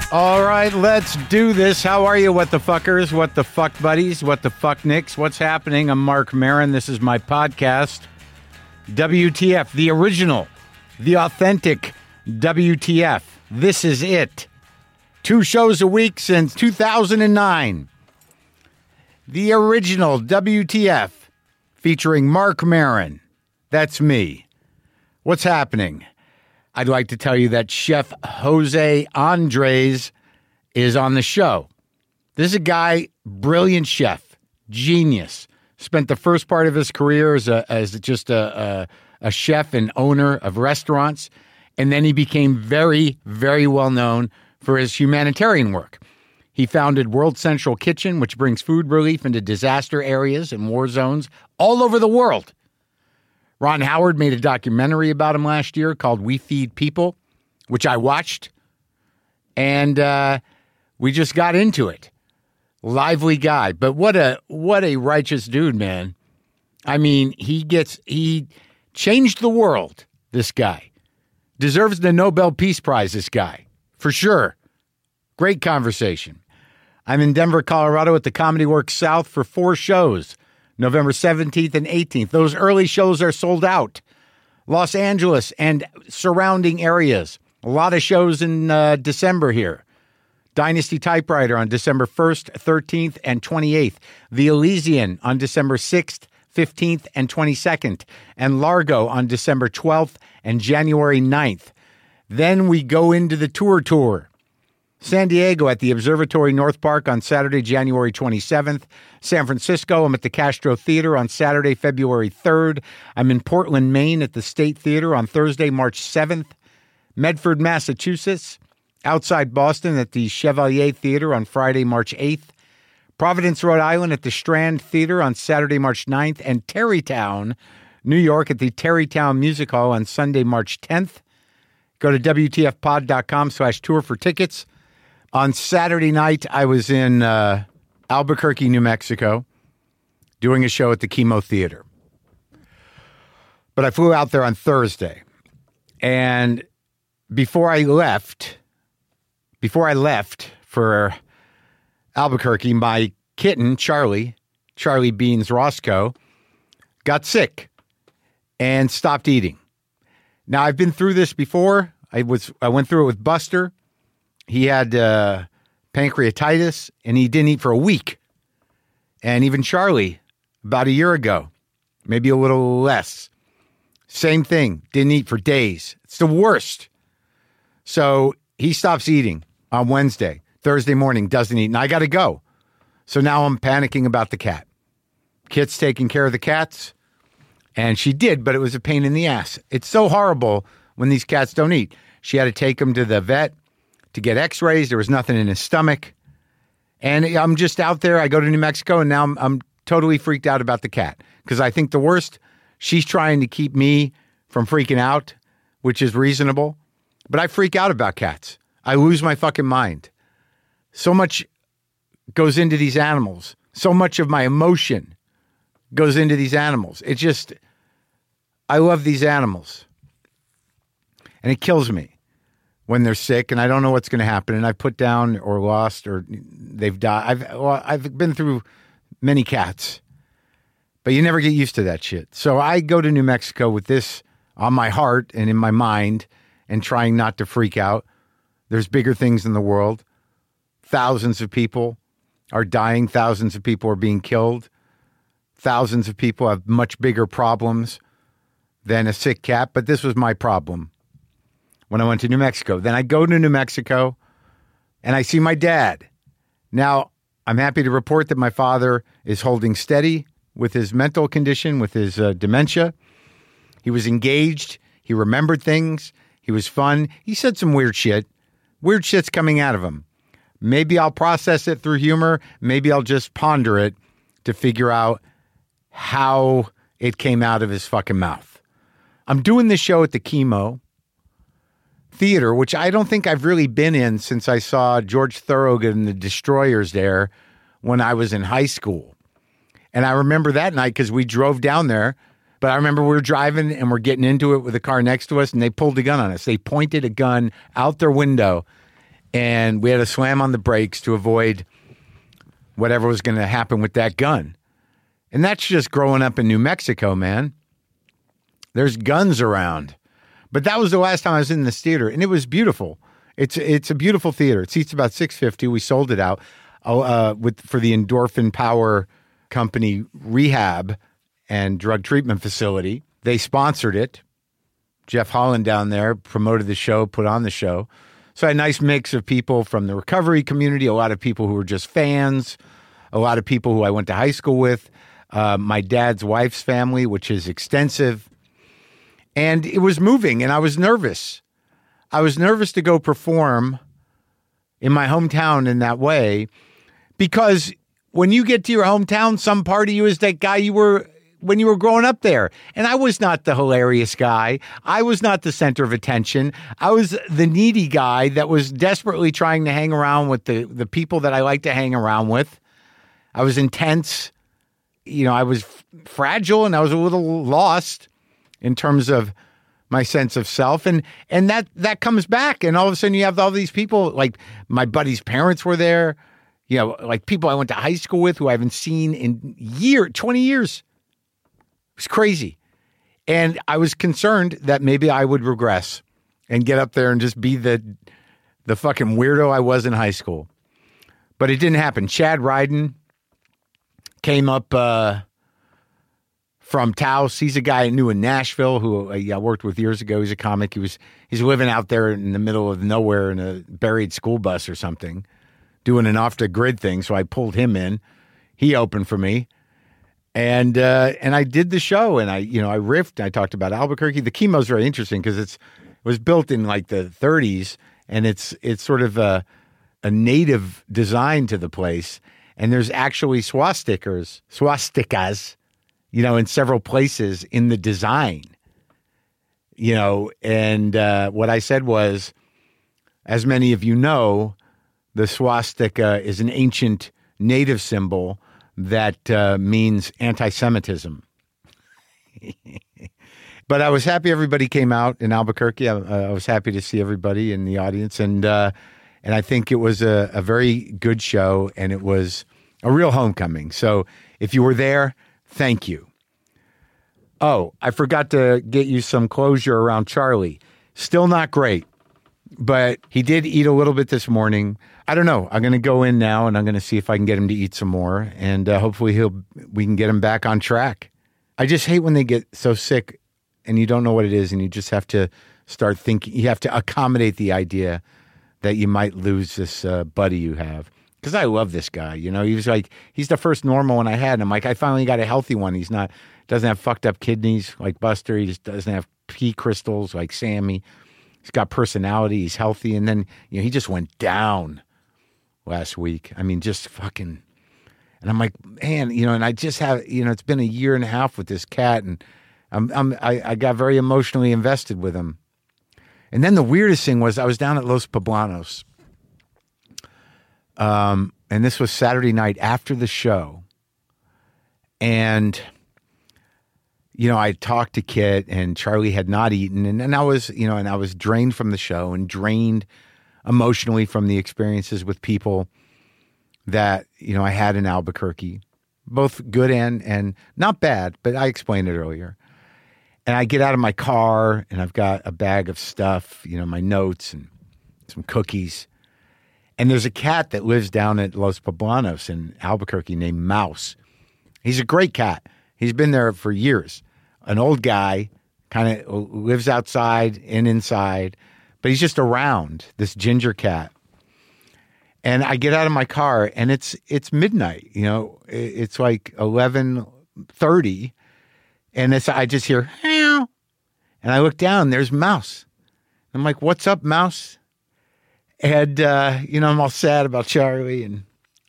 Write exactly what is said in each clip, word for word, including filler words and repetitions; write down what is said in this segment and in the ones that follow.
All right, let's do this. How are you, what the fuckers, what the fuck buddies, what the fuck nicks? What's happening? I'm Mark Maron. This is my podcast, W T F, the original, the authentic W T F. This is it. Two shows a week since two thousand nine. The original W T F featuring Mark Maron. That's me. What's happening? I'd like to tell you that Chef Jose Andres is on the show. This is a guy, brilliant chef, genius. Spent the first part of his career as a, as just a, a, a chef and owner of restaurants, and then he became very, very well known for his humanitarian work. He founded World Central Kitchen, which brings food relief into disaster areas and war zones all over the world. Ron Howard made a documentary about him last year called We Feed People, which I watched, and uh, we just got into it. Lively guy, but what a what a righteous dude, man. I mean, he gets he changed the world. This guy deserves the Nobel Peace Prize. This guy, for sure. Great conversation. I'm in Denver, Colorado, at the Comedy Works South for four shows. November seventeenth and eighteenth. Those early shows are sold out. Los Angeles and surrounding areas. A lot of shows in uh, December here. Dynasty Typewriter on December first, thirteenth, and twenty-eighth. The Elysian on December sixth, fifteenth, and twenty-second. And Largo on December twelfth and January ninth. Then we go into the tour tour. San Diego at the Observatory North Park on Saturday, January twenty-seventh. San Francisco, I'm at the Castro Theater on Saturday, February third. I'm in Portland, Maine at the State Theater on Thursday, March seventh. Medford, Massachusetts, outside Boston at the Chevalier Theater on Friday, March eighth. Providence, Rhode Island at the Strand Theater on Saturday, March ninth. And Terrytown, New York at the Terrytown Music Hall on Sunday, March tenth. Go to W T F pod dot com slash tour for tickets. On Saturday night, I was in uh, Albuquerque, New Mexico, doing a show at the Chemo Theater. But I flew out there on Thursday. And before I left, before I left for Albuquerque, my kitten, Charlie, Charlie Beans Roscoe, got sick and stopped eating. Now, I've been through this before. I was I went through it with Buster. He had uh, pancreatitis, and he didn't eat for a week. And even Charlie, about a year ago, maybe a little less, same thing, didn't eat for days. It's the worst. So he stops eating on Wednesday. Thursday morning, doesn't eat, and I got to go. So now I'm panicking about the cat. Kit's taking care of the cats, and she did, but it was a pain in the ass. It's so horrible when these cats don't eat. She had to take him to the vet to get x-rays. There was nothing in his stomach. And I'm just out there. I go to New Mexico, and now I'm, I'm totally freaked out about the cat. Because I think the worst, she's trying to keep me from freaking out, which is reasonable. But I freak out about cats. I lose my fucking mind. So much goes into these animals. So much of my emotion goes into these animals. It just, I love these animals. And it kills me when they're sick, and I don't know what's going to happen. And I've put down or lost or they've died. I've well, I've been through many cats, but you never get used to that shit. So I go to New Mexico with this on my heart and in my mind and trying not to freak out. There's bigger things in the world. Thousands of people are dying. Thousands of people are being killed. Thousands of people have much bigger problems than a sick cat, but this was my problem when I went to New Mexico. Then I go to New Mexico, and I see my dad. Now, I'm happy to report that my father is holding steady with his mental condition, with his uh, dementia. He was engaged. He remembered things. He was fun. He said some weird shit. Weird shit's coming out of him. Maybe I'll process it through humor. Maybe I'll just ponder it to figure out how it came out of his fucking mouth. I'm doing this show at the Chemo Theater, which I don't think I've really been in since I saw George Thorogood and the Destroyers there when I was in high school. And I remember that night because we drove down there, but I remember we were driving and we're getting into it with the car next to us, and they pulled a gun on us. They pointed a gun out their window And we had to slam on the brakes to avoid whatever was going to happen with that gun. And that's just growing up in New Mexico, man. There's guns around. But that was the last time I was in this theater, and it was beautiful. It's it's a beautiful theater. It seats about six hundred fifty. We sold it out uh, with for the Endorphin Power Company rehab and drug treatment facility. They sponsored it. Jeff Holland down there promoted the show, put on the show. So I had a nice mix of people from the recovery community, a lot of people who were just fans, a lot of people who I went to high school with, uh, my dad's wife's family, which is extensive. And it was moving, and I was nervous. I was nervous to go perform in my hometown in that way, because when you get to your hometown, some part of you is that guy you were when you were growing up there. And I was not the hilarious guy. I was not the center of attention. I was the needy guy that was desperately trying to hang around with the, the people that I like to hang around with. I was intense. You know, I was f- fragile, and I was a little lost in terms of my sense of self. And and that that comes back. And all of a sudden you have all these people, like my buddy's parents were there, you know, like people I went to high school with who I haven't seen in year, twenty years. It was crazy. And I was concerned that maybe I would regress and get up there and just be the the fucking weirdo I was in high school. But it didn't happen. Chad Ryden came up uh, from Taos. He's a guy I knew in Nashville who I worked with years ago. He's a comic. He was he's living out there in the middle of nowhere in a buried school bus or something, doing an off-the-grid thing. So I pulled him in. He opened for me. And uh, and I did the show, and I you know I riffed. I talked about Albuquerque. The Chemo is very interesting because it's it was built in like the thirties, and it's it's sort of a a native design to the place. And there's actually swastikas, swastikas, you know, in several places in the design. You know, and uh, what I said was, as many of you know, the swastika is an ancient native symbol that uh, means anti-Semitism. But I was happy everybody came out in Albuquerque. I, I was happy to see everybody in the audience. And uh, and I think it was a, a very good show, and it was a real homecoming. So if you were there, thank you. Oh, I forgot to get you some closure around Charlie. Still not great, but he did eat a little bit this morning. I don't know. I'm going to go in now, and I'm going to see if I can get him to eat some more, and uh, hopefully he'll we can get him back on track. I just hate when they get so sick and you don't know what it is, and you just have to start thinking. You have to accommodate the idea that you might lose this uh, buddy you have. Because I love this guy. You know, he was like, he's the first normal one I had. And I'm like, I finally got a healthy one. He's not, doesn't have fucked up kidneys like Buster. He just doesn't have pea crystals like Sammy. He's got personality. He's healthy. And then, you know, he just went down last week. I mean, just fucking, and I'm like, man, you know, and I just have, you know, it's been a year and a half with this cat, and I'm, I'm, I, I got very emotionally invested with him. And then the weirdest thing was I was down at Los Poblanos. Um, and this was Saturday night after the show. And, you know, I talked to Kit, and Charlie had not eaten, and, and I was, you know, and I was drained from the show and drained emotionally from the experiences with people that, you know, I had in Albuquerque, both good and, and not bad, but I explained it earlier. And I get out of my car, and I've got a bag of stuff, you know, my notes and some cookies. And there's a cat that lives down at Los Poblanos in Albuquerque named Mouse. He's a great cat. He's been there for years. An old guy, kind of lives outside and inside, but he's just around, this ginger cat. And I get out of my car, and it's it's midnight. You know, it's like eleven thirty, and it's I just hear, meow. And I look down, there's Mouse. I'm like, what's up, Mouse? And, uh, you know, I'm all sad about Charlie, and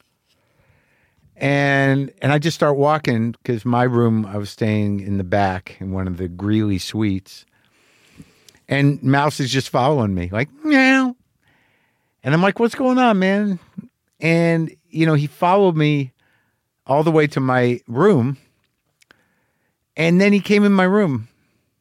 and and I just start walking, because my room, I was staying in the back in one of the Greeley suites, and Mouse is just following me, like, meow. And I'm like, what's going on, man? And, you know, he followed me all the way to my room, and then he came in my room,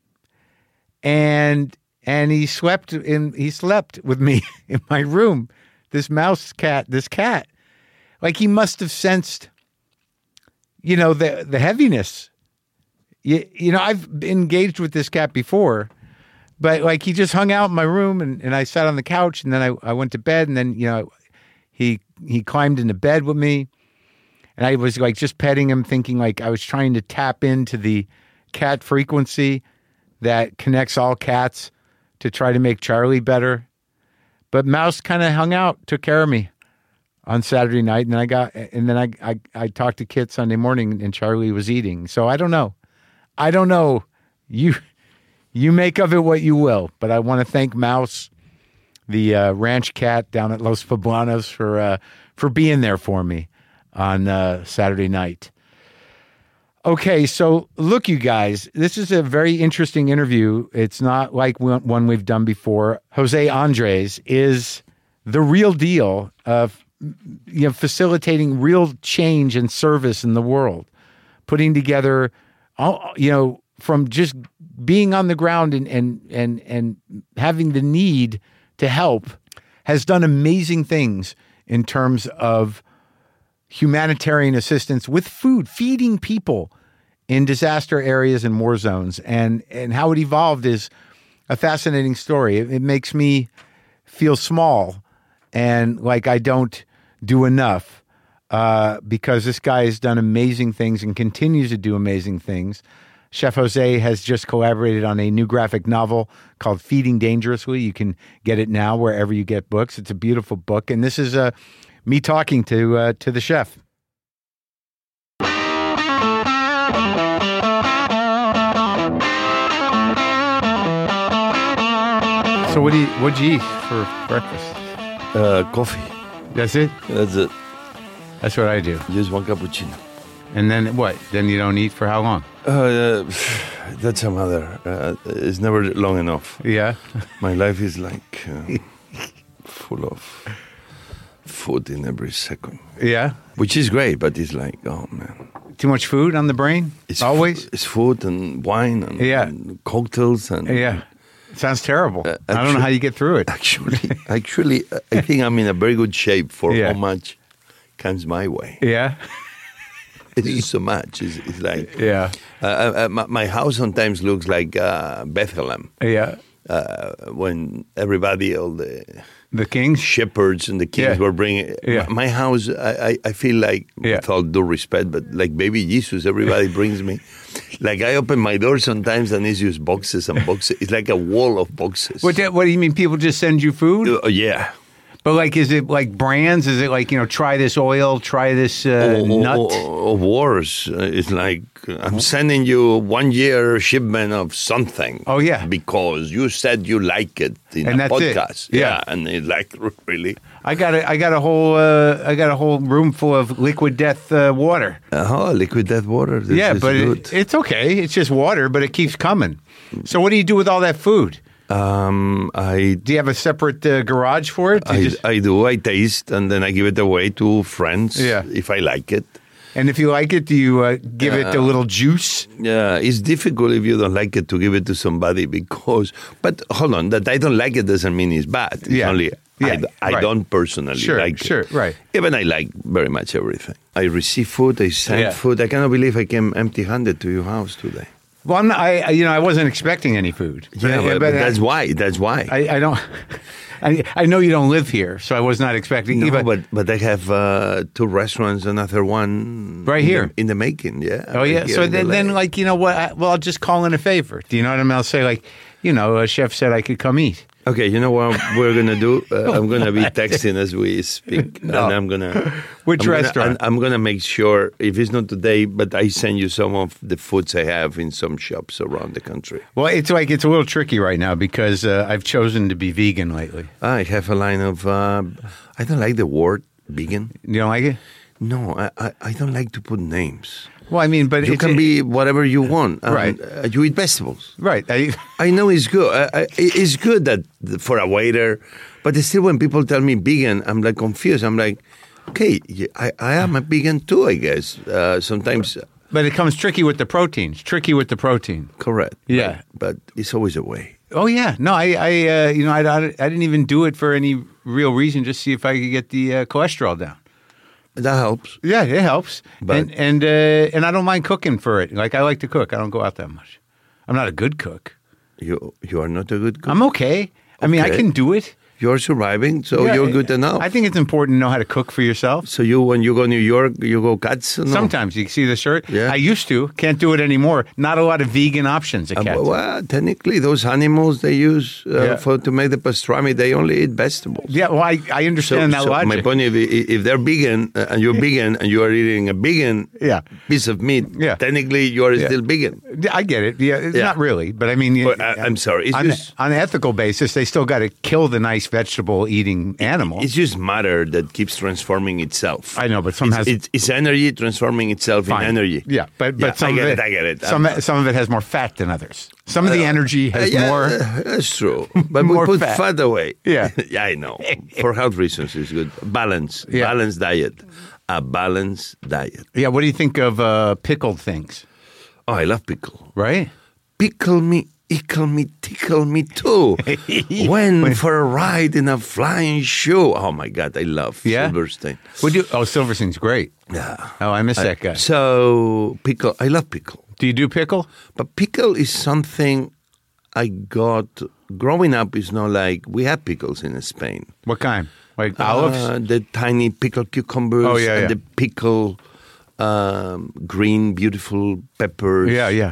and And he slept in. He slept with me in my room this mouse cat, this cat, like he must have sensed, you know, the the heaviness. You, you know, I've engaged with this cat before, but like he just hung out in my room and, and I sat on the couch and then I, I went to bed and then, you know, he he climbed into bed with me and I was like just petting him, thinking like I was trying to tap into the cat frequency that connects all cats to try to make Charlie better. But Mouse kind of hung out, took care of me on Saturday night, and then I got and then I, I I talked to Kit Sunday morning and Charlie was eating. So I don't know. I don't know. You you make of it what you will, but I want to thank Mouse, the uh, ranch cat down at Los Poblanos, for uh, for being there for me on uh, Saturday night. Okay, so look, you guys, this is a very interesting interview. It's not like one we've done before. Jose Andres is the real deal of, you know, facilitating real change and service in the world, putting together, all, you know, from just being on the ground and and and and having the need to help, has done amazing things in terms of humanitarian assistance with food, feeding people in disaster areas and war zones, and and how it evolved is a fascinating story. It, it makes me feel small and like I don't do enough uh, because this guy has done amazing things and continues to do amazing things. Chef Jose has just collaborated on a new graphic novel called Feeding Dangerously. You can get it now wherever you get books. It's a beautiful book, and this is uh, me talking to uh, to the chef. So what do you what'd you eat for breakfast? Uh, coffee. That's it? That's it. That's what I do. Just one cappuccino. And then what? Then you don't eat for how long? Uh, that's a matter. Uh, it's never long enough. Yeah. My life is like uh, full of food in every second. Yeah. Which is great, but it's like, oh man. Too much food on the brain? It's always? F- it's food and wine and, yeah. and cocktails and yeah. Sounds terrible. Uh, actually, I don't know how you get through it. Actually, actually, I think I'm in a very good shape for yeah. how much comes my way. Yeah. It's so much. It's, it's like yeah. Uh, uh, my, my house sometimes looks like uh, Bethlehem. Yeah. Uh, when everybody, all the the kings, shepherds, and the kings yeah. were bringing yeah. my, my house. I, I, I feel like, yeah. with all due respect, but like baby Jesus, everybody brings me. Like I open my door sometimes and it's just boxes and boxes. It's like a wall of boxes. What? What do you mean? People just send you food? Uh, yeah. But like, is it like brands? Is it like, you know, try this oil, try this uh, or, nut? Or, or wars. Uh, it's like I'm sending you one year shipment of something. Oh yeah, because you said you like it in and a that's podcast. It. Yeah. yeah, and it's like really. I got a, I got a whole, uh, I got a whole room full of liquid death uh, water. Oh, liquid death water. This yeah, is but good. it, it's okay. It's just water, but it keeps coming. So what do you do with all that food? Um, I do you have a separate uh, garage for it? Do I, just... I do. I taste and then I give it away to friends. Yeah. If I like it. And if you like it, do you uh, give uh, it a little juice? Yeah, it's difficult if you don't like it to give it to somebody because. But hold on, that I don't like it doesn't mean it's bad. It's yeah. only yeah. I, I right. don't personally sure, like sure, it. Sure, right. Even I like very much everything. I receive food. I send yeah. food. I cannot believe I came empty-handed to your house today. Well, I'm not, I you know I wasn't expecting any food. Yeah, but, but that's I, why. That's why. I, I don't. I, I know you don't live here, so I was not expecting. No, even, but but I have uh, two restaurants, another one right in here the, in the making. Yeah. Oh yeah. Right so then, then, like you know what? I, well, I'll just call in a favor. Do you know what I mean? I'll say like, you know, a chef said I could come eat. Okay, you know what we're gonna do? Uh, I'm gonna be texting as we speak, no. and I'm gonna. Which I'm restaurant? Gonna, I'm gonna make sure if it's not today, but I send you some of the foods I have in some shops around the country. Well, it's like it's a little tricky right now because uh, I've chosen to be vegan lately. I have a line of. Uh, I don't like the word vegan. You don't like it? No, I I, I don't like to put names. Well, I mean, but you it's, can be whatever you want. Um, right. Uh, you eat vegetables. Right. I, I know it's good. I, I, it's good that for a waiter, but still when people tell me vegan, I'm like confused. I'm like, okay, I, I am a vegan too, I guess. Uh, sometimes. But it comes tricky with the proteins. Tricky with the protein. Correct. Yeah. But, but it's always a way. Oh yeah, no, I, I, uh, you know, I, I, I didn't even do it for any real reason, just see if I could get the uh, cholesterol down. That helps. Yeah, it helps, But- and and uh, and I don't mind cooking for it. Like I like to cook. I don't go out that much. I'm not a good cook. You you are not a good cook. I'm okay. I mean, I Okay. can do it. You're surviving, so Yeah, you're good enough. I think it's important to know how to cook for yourself. so you, when you go to New York, you go cuts? No? Sometimes you see the shirt. Yeah. I used to. Can't do it anymore. Not a lot of vegan options at Uh, Cats. well, technically, those animals they use uh, Yeah. for to make the pastrami, they only eat vegetables. Yeah, well, I, I understand that so logic. my point, if, if they're vegan uh, and you're vegan and you are eating a vegan Yeah. piece of meat, Yeah. technically you are Yeah. still vegan. Yeah, I get it. Yeah, it's Yeah. not really, but I mean, you- But I- I'm sorry, it's on, just- on an ethical basis, they still got to kill the nice vegetable-eating animal. It's just matter that keeps transforming itself. I know, but some it's, has- it's, it's energy transforming itself Fine. in energy. Yeah, but but Yeah, some I get of it, it, I get it. Some I'm- some of it has more fat than others. Some of the energy has Uh, yeah, more. That's true. But more we put fat. fat, away. Yeah. yeah, I know. For health reasons, it's good. Balance. Yeah. Balanced diet. A balanced diet. Yeah, what do you think of uh, pickled things? Oh, I love pickle. Right? Pickle me, ickle me, tickle me too. when for a ride in a flying shoe. Oh my God, I love Yeah? Silverstein. Would you? Oh, Silverstein's great. Yeah. Oh, I miss that guy. So pickle, I love pickle. Do you do pickle? But pickle is something I got growing up. Is not like we have pickles in Spain. What kind? Like olives? Uh, the tiny pickled cucumbers Oh, yeah, and yeah. the pickle um, green, beautiful peppers. yeah, yeah.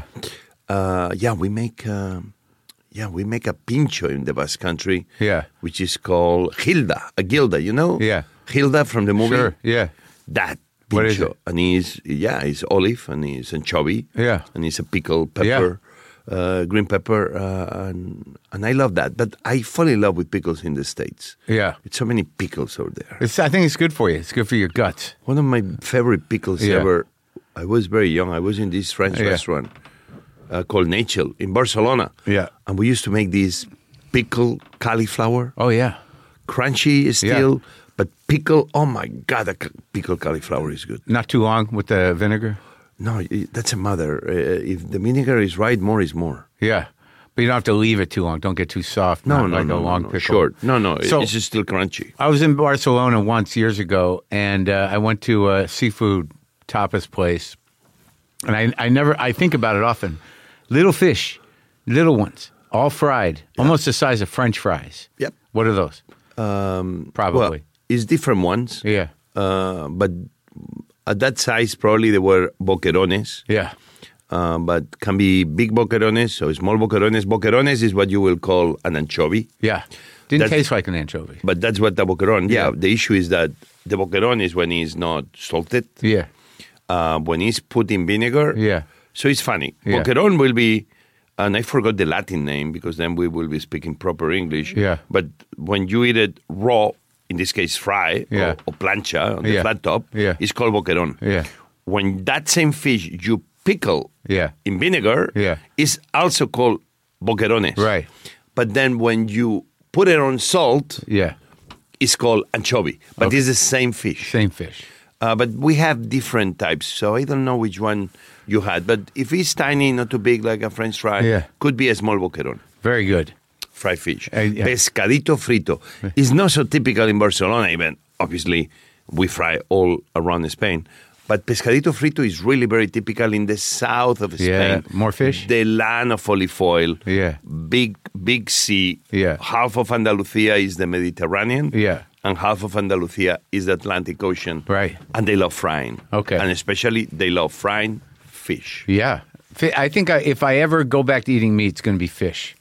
Uh, yeah, we make um, yeah we make a pincho in the Basque Country. Yeah. which is called Gilda, a Gilda. You know. Yeah. Gilda from the movie. Sure. Yeah. That pincho. What is it? And he's yeah, he's olive and he's anchovy. Yeah. and he's a pickled pepper. Uh, green pepper, uh, and and I love that. But I fall in love with pickles in the States. Yeah. It's so many pickles over there. It's, I think it's good for you. It's good for your guts. One of my favorite pickles Yeah. ever. I was very young. I was in this French Yeah. restaurant uh, called Nachel in Barcelona. Yeah. And we used to make these pickle cauliflower, Oh yeah. crunchy still, but pickle. Oh my God, the ca- pickle cauliflower is good. Not too long with the vinegar. No, i- that's a mother. Uh, if the vinegar is right, more is more. Yeah. But you don't have to leave it too long. Don't get too soft. No, not no, like no, a no, long no. pickle. Short. No, no, So- it's just still crunchy. I was in Barcelona once years ago, and uh, I went to a seafood tapas place, and I, I never, I think about it often. Little fish, little ones, all fried, almost the size of French fries. Yep. What are those? Um, Probably. Well, it's different ones. yeah. Uh, but at that size, probably they were boquerones. Yeah. Uh, but can be big boquerones, so small boquerones. Boquerones is what you will call an anchovy, Yeah. Didn't That's- taste like an anchovy. but that's what the boqueron. Yeah, Yeah. the issue is that the boqueron is when it's not salted, Yeah. uh, when it's put in vinegar. Yeah. So it's funny. Yeah. Boqueron will be, and I forgot the Latin name because then we will be speaking proper English. Yeah. But when you eat it raw, in this case fry Yeah. or, or plancha on the Yeah. flat top, Yeah. it's called boqueron. Yeah. When that same fish you pickle Yeah. in vinegar, Yeah. is also called boquerones. Right. But then when you put it on salt, Yeah. it's called anchovy. But Okay. it's the same fish. Same fish. Uh, but we have different types, so I don't know which one you had. But if it's tiny, not too big like a French fry, Yeah. could be a small boqueron, Very good. fried fish. Uh, yeah. Pescadito frito is not so typical in Barcelona even. Obviously, we fry all around Spain. But pescadito frito is really very typical in the south of Spain. Yeah. More fish? The land of olive oil. Yeah. Big, big sea. Yeah. Half of Andalusia is the Mediterranean. Yeah. And half of Andalusia is the Atlantic Ocean. Right. And they love frying. Okay. And especially they love frying fish. Yeah. Fi- I think I, if I ever go back to eating meat, it's going to be fish.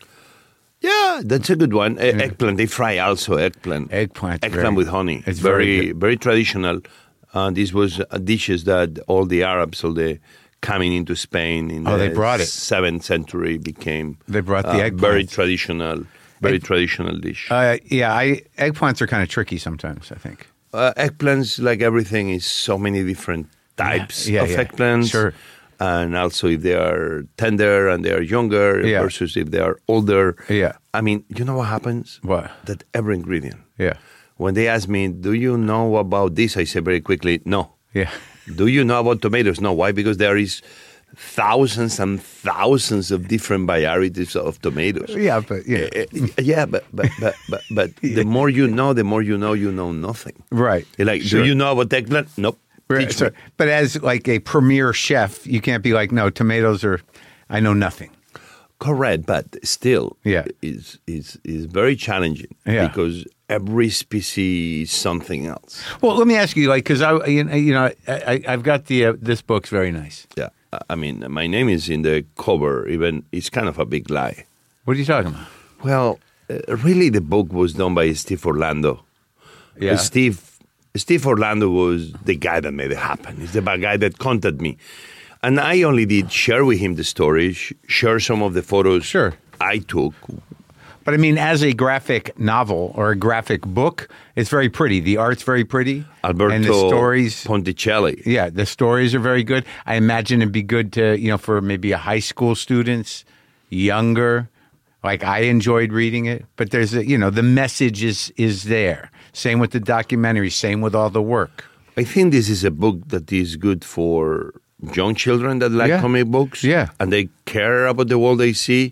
Yeah, that's a good one. Uh, Eggplant, they fry also eggplant. Eggplant. Eggplant with honey. It's very very, good. very traditional. Uh, this was uh, dishes that all the Arabs, all the coming into Spain in Oh, the they brought it. seventh century became They brought the uh, very eggplants. traditional, very Egg- traditional dish. Uh, yeah, I, eggplants are kind of tricky sometimes, I think. Uh, eggplants, like everything, is so many different types Yeah, of yeah. eggplants. Sure. And also if they are tender and they are younger Yeah. versus if they are older. Yeah. I mean, you know what happens? What? That every ingredient. Yeah. When they ask me, do you know about this? I say very quickly, no. Yeah. Do you know about tomatoes? No. Why? Because there is thousands and thousands of different varieties of tomatoes. Yeah, but yeah, Uh, yeah, but but but but, but Yeah. the more you know, the more you know you know nothing. right. You're like, Sure. do you know about eggplant? Nope. Right, Teach so- me. but as like a premier chef, you can't be like, no, tomatoes are, I know nothing. Correct, but still, Yeah. is is is very challenging Yeah. because every species is something else. Well, let me ask you, like, because I, you know, you know, I, I, I've got the uh, this book's very nice. Yeah, I- I mean, my name is in the cover. Even it's kind of a big lie. What are you talking about? Well, uh, really, the book was done by Steve Orlando. Yeah. Uh, Steve Steve Orlando was the guy that made it happen. He's the bad guy that contacted me. And I only did share with him the story, sh- share some of the photos Sure. I took. But I mean, as a graphic novel or a graphic book, it's very pretty. The art's very pretty. Alberto and the stories. Ponticelli. Yeah, the stories are very good. I imagine it'd be good to, you know, for maybe a high school students, younger. Like I enjoyed reading it, but there's a, you know, the message is is there. Same with the documentary. Same with all the work. I think this is a book that is good for young children that like Yeah. comic books. Yeah. And they care about the world they see,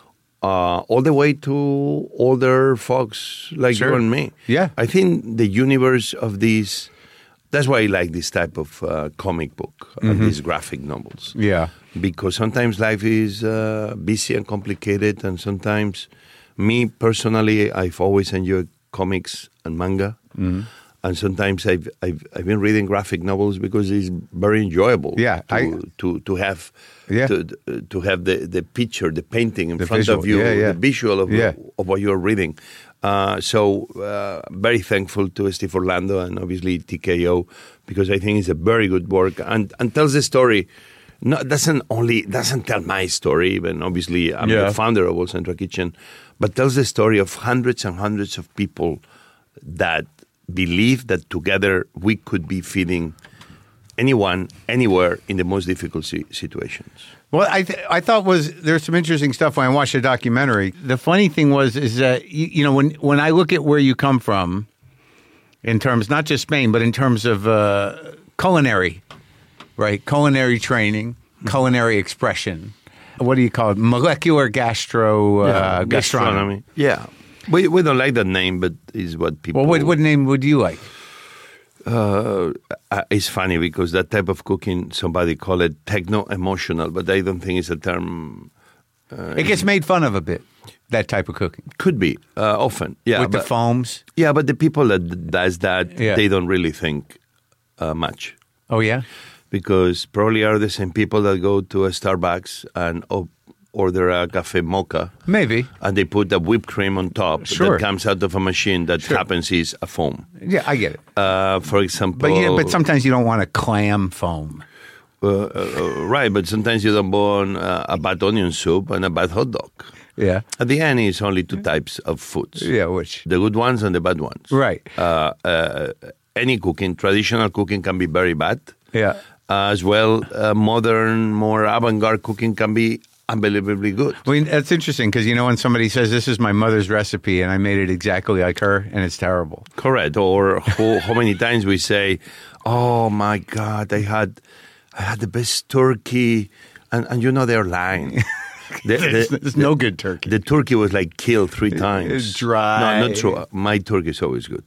uh, all the way to older folks like Sure. you and me. Yeah. I think the universe of these, that's why I like this type of uh, comic book, Mm-hmm. uh, these graphic novels. Yeah. Because sometimes life is uh, busy and complicated, and sometimes, me personally, I've always enjoyed comics and manga, Mm-hmm. and sometimes I've, I've I've been reading graphic novels because it's very enjoyable. Yeah, to I- to, to have Yeah. to, to have the, the picture, the painting in The front visual, of you, yeah, yeah. the visual of Yeah. of what you're reading. Uh, so uh, very thankful to Steve Orlando and obviously T K O because I think it's a very good work and and tells the story. No, doesn't only doesn't tell my story. Even obviously, I'm Yeah. the founder of Old Central Kitchen, but tells the story of hundreds and hundreds of people that believe that together we could be feeding anyone, anywhere, in the most difficult si- situations. Well, I th- I thought was there's some interesting stuff when I watched the documentary. The funny thing was is that you, you know when when I look at where you come from, in terms not just Spain but in terms of uh, culinary, right? Culinary training, culinary expression. What do you call it? Molecular gastro uh, gastronomy. Yeah, we we don't like that name, but it's what people. Well, what what name would you like? Uh, it's funny because that type of cooking, somebody call it techno-emotional, but I don't think it's a term. Uh, It gets made fun of a bit. That type of cooking Could be uh, often, yeah. with the but, foams. yeah, but the people that does that, Yeah. they don't really think uh, much Oh yeah. because probably are the same people that go to a Starbucks and op- order a cafe mocha. Maybe. And they put a whipped cream on top Sure. that comes out of a machine that Sure. happens is a foam. Yeah, I get it. Uh, for example, But yeah, but sometimes you don't want a clam foam. Uh, uh, right, but sometimes you don't want uh, a bad onion soup and a bad hot dog. Yeah. At the end, it's only two types of foods. Yeah, which The good ones and the bad ones. Right. Uh, uh, any cooking, traditional cooking can be very bad. yeah. Uh, as well, uh, modern, more avant-garde cooking can be unbelievably good. I mean, that's interesting because you know when somebody says this is my mother's recipe and I made it exactly like her and it's terrible. Correct. Or how, how many times we say, "Oh my God, I had, I had the best turkey," and, and you know they're lying. The- There's, the- there's no good turkey. The turkey was like killed three times. It's dry. No, not true. My turkey is always good.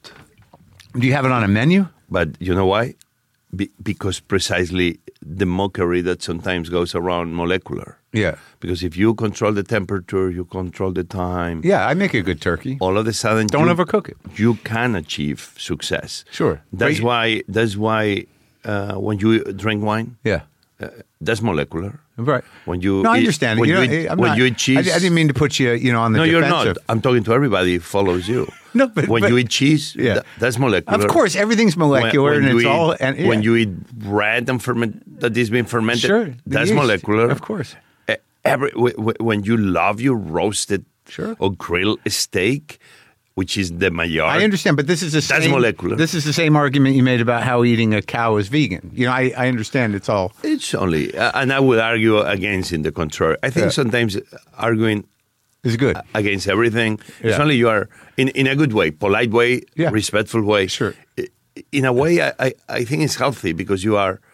Do you have it on a menu? But you know why? Be- because precisely the mockery that sometimes goes around molecular. Yeah. Because if you control the temperature, you control the time. Yeah, I make a good turkey. All of a sudden, Don't you, overcook it. You can achieve success. Sure. That's But- why. That's why uh, when you drink wine, Yeah. uh, that's molecular. Right. When you no, I eat- understand it. when You know, you eat- I'm when not- you eat cheese- I, I didn't mean to put you, you know, on the No, you're not. defensive. I'm talking to everybody who follows you. No, but- when but- you eat cheese, Yeah. tha- that's molecular. Of course, everything's When- molecular when and you it's eat- all. And yeah. When you eat bread and ferment that is being fermented, Sure, the that's yeast, molecular. of course. E- Every wh- wh- when you love your roasted Sure. or grilled steak, which is the Maillard. I understand, but this is the That's same, molecular. This is the same argument you made about how eating a cow is vegan. You know, I, I understand it's all. It's only, uh, and I would argue against in the contrary. I think Yeah. sometimes arguing It's good. against everything, it's Yeah. only you are in, in a good way, polite way, Yeah. respectful way. Sure. I- In a way, I, I, I think it's healthy because you are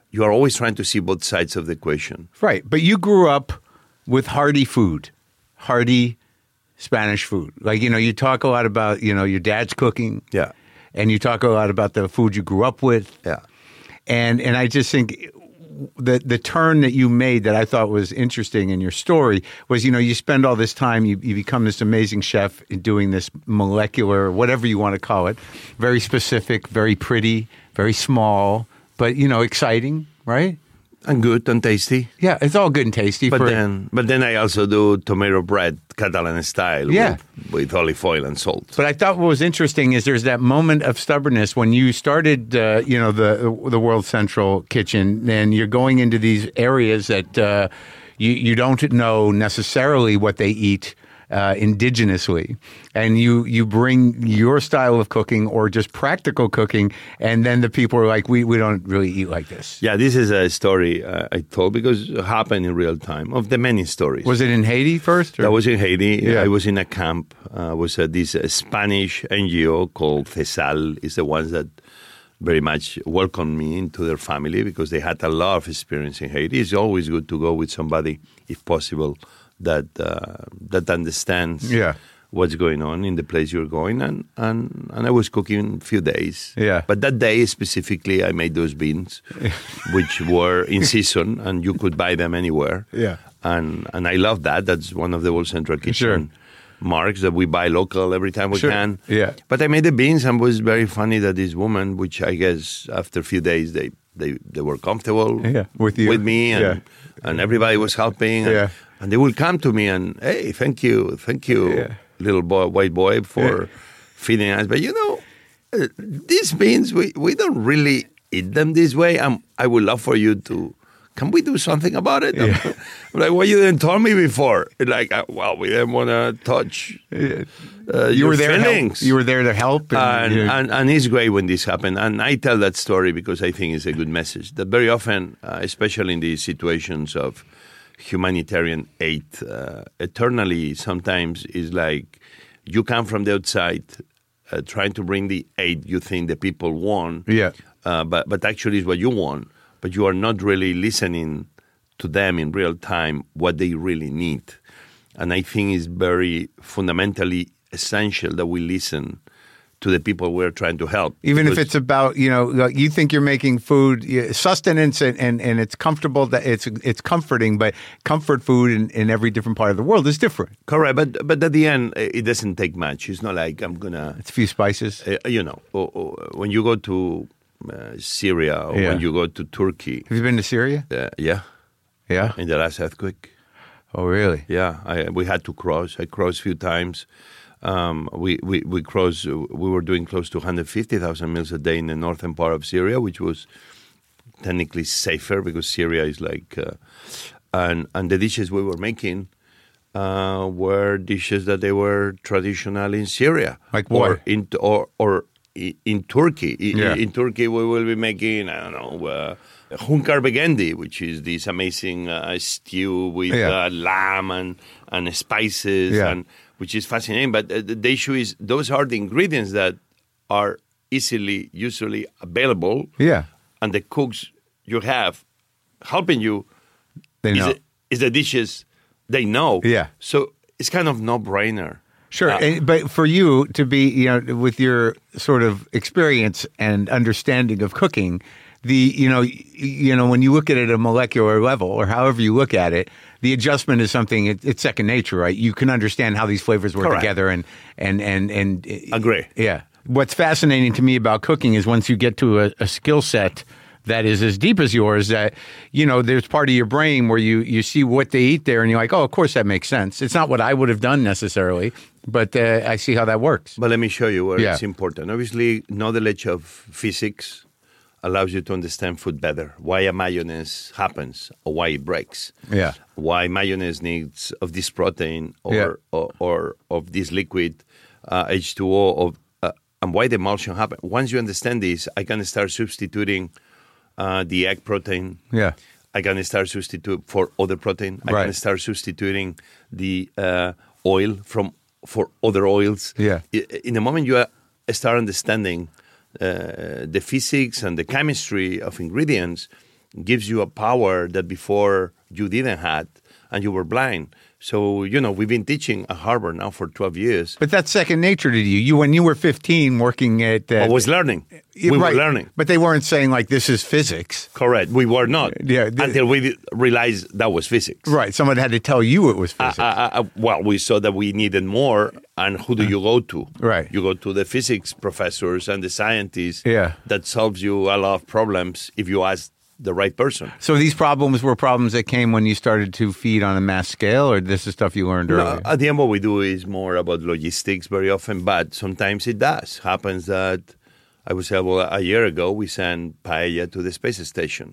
you are always trying to see both sides of the equation. Right. But you grew up with hearty food, hearty Spanish food. Like, you know, you talk a lot about, you know, your dad's cooking. Yeah. And you talk a lot about the food you grew up with. Yeah. And and I just think the the turn that you made that I thought was interesting in your story was, you know, you spend all this time, you, you become this amazing chef in doing this molecular, whatever you want to call it, very specific, very pretty, very small, but, you know, exciting, right? And good and tasty. Yeah, it's all good and tasty. But for, then but then I also do tomato bread, Catalan style, Yeah. with, with olive oil and salt. But I thought what was interesting is there's that moment of stubbornness when you started, uh, you know, the the World Central Kitchen, and you're going into these areas that uh, you you don't know necessarily what they eat uh, indigenously, and you you bring your style of cooking or just practical cooking, and then the people are like, we we don't really eat like this. Yeah, this is a story uh, I told because it happened in real time, of the many stories. Was it in Haiti first? Or? I was in Haiti. Yeah. I was in a camp. Uh, was uh, this uh, Spanish N G O called CESAL, is the ones that very much welcomed me into their family because they had a lot of experience in Haiti. It's always good to go with somebody, if possible, that uh, that understands Yeah. what's going on in the place you're going. And, and, and I was cooking a few days. Yeah. But that day specifically, I made those beans, which were in season, and you could buy them anywhere. Yeah. And and I love that. That's one of the World Central Kitchen Sure. marks that we buy local every time we Sure. can. Yeah. But I made the beans, and it was very funny that this woman, which I guess after a few days they they, they were comfortable Yeah, with you. with me, and Yeah. and everybody was helping. And, Yeah. and they will come to me and, hey, thank you, thank you, Yeah. little boy, white boy, for Yeah. feeding us. But you know, uh, these beans, we, we don't really eat them this way. And I would love for you to, can we do something about it? Yeah. I'm like, well, you didn't tell me before. Like, uh, well, we didn't want to touch Yeah. uh, You your were there. To help. feelings. You were there to help. And, you know, and, and it's great when this happened. And I tell that story because I think it's a good message. That very often, uh, especially in these situations of humanitarian aid, uh, eternally sometimes is like you come from the outside uh, trying to bring the aid you think the people want, Yeah. uh, but, but actually it's what you want, but you are not really listening to them in real time what they really need. And I think it's very fundamentally essential that we listen to the people we're trying to help. Even if Because- it's about, you know, like you think you're making food, yeah, sustenance, and, and, and it's comfortable, that it's it's comforting, but comfort food in, in every different part of the world is different. Correct, but but at the end, uh, it doesn't take much. It's not like I'm gonna, It's a few spices. uh, you know, or, or when you go to uh, Syria or Yeah. when you go to Turkey, Have you been to Syria? uh, yeah, Yeah. in the last earthquake, Oh, really? yeah, I, we had to cross. I crossed a few times. Um, we we we crossed. We were doing close to one hundred fifty thousand meals a day in the northern part of Syria, which was technically safer because Syria is like, uh, and and the dishes we were making uh, were dishes that they were traditional in Syria, Like what? or in or or i- in Turkey. I- Yeah. In Turkey, we will be making I don't know. Uh, Hunkar begendi, which is this amazing uh, stew with Yeah. uh, lamb and, and spices, Yeah. and which is fascinating. But uh, the issue is those are the ingredients that are easily, usually available, Yeah. and the cooks you have helping you They is, know. the, is the dishes they know. Yeah. So it's kind of no-brainer. Sure, Uh, and, but for you to be, you know, with your sort of experience and understanding of cooking, the, you know, y- you know, when you look at it at a molecular level or however you look at it, the adjustment is something. It, it's second nature, right? You can understand how these flavors work Correct. together, and and and and Agree. Yeah. What's fascinating to me about cooking is once you get to a, a skill set that is as deep as yours, that, you know, there's part of your brain where you, you see what they eat there and you're like, oh, of course that makes sense. It's not what I would have done necessarily, but uh, I see how that works. But let me show you where Yeah. it's important. Obviously, knowledge of physics allows you to understand food better. Why a mayonnaise happens or why it breaks. Yeah. Why mayonnaise needs of this protein or Yeah. or, or of this liquid uh, H two O of, uh, and why the emulsion happens. Once you understand this, I can start substituting uh, the egg protein. Yeah. I can start substitute for other protein. I Right. can start substituting the uh, oil from for other oils. Yeah. I- In the moment you uh, start understanding uh, the physics and the chemistry of ingredients, gives you a power that before you didn't had, and you were blind. So, you know, we've been teaching at Harvard now for twelve years. But that's second nature to you. You, when you were fifteen, working at... Uh, I was learning. We right. were learning. But they weren't saying, like, this is physics. Correct. We were not. Yeah, the, until we realized that was physics. Right. Someone had to tell you it was physics. Uh, uh, uh, well, we saw that we needed more. And who do you go to? Right. You go to the physics professors and the scientists. Yeah. That solves you a lot of problems if you ask the right person. So these problems were problems that came when you started to feed on a mass scale, or this is stuff you learned earlier? No, at the end, what we do is more about logistics very often, but sometimes it does. Happens that, I would say, well, a year ago, we sent paella to the space station.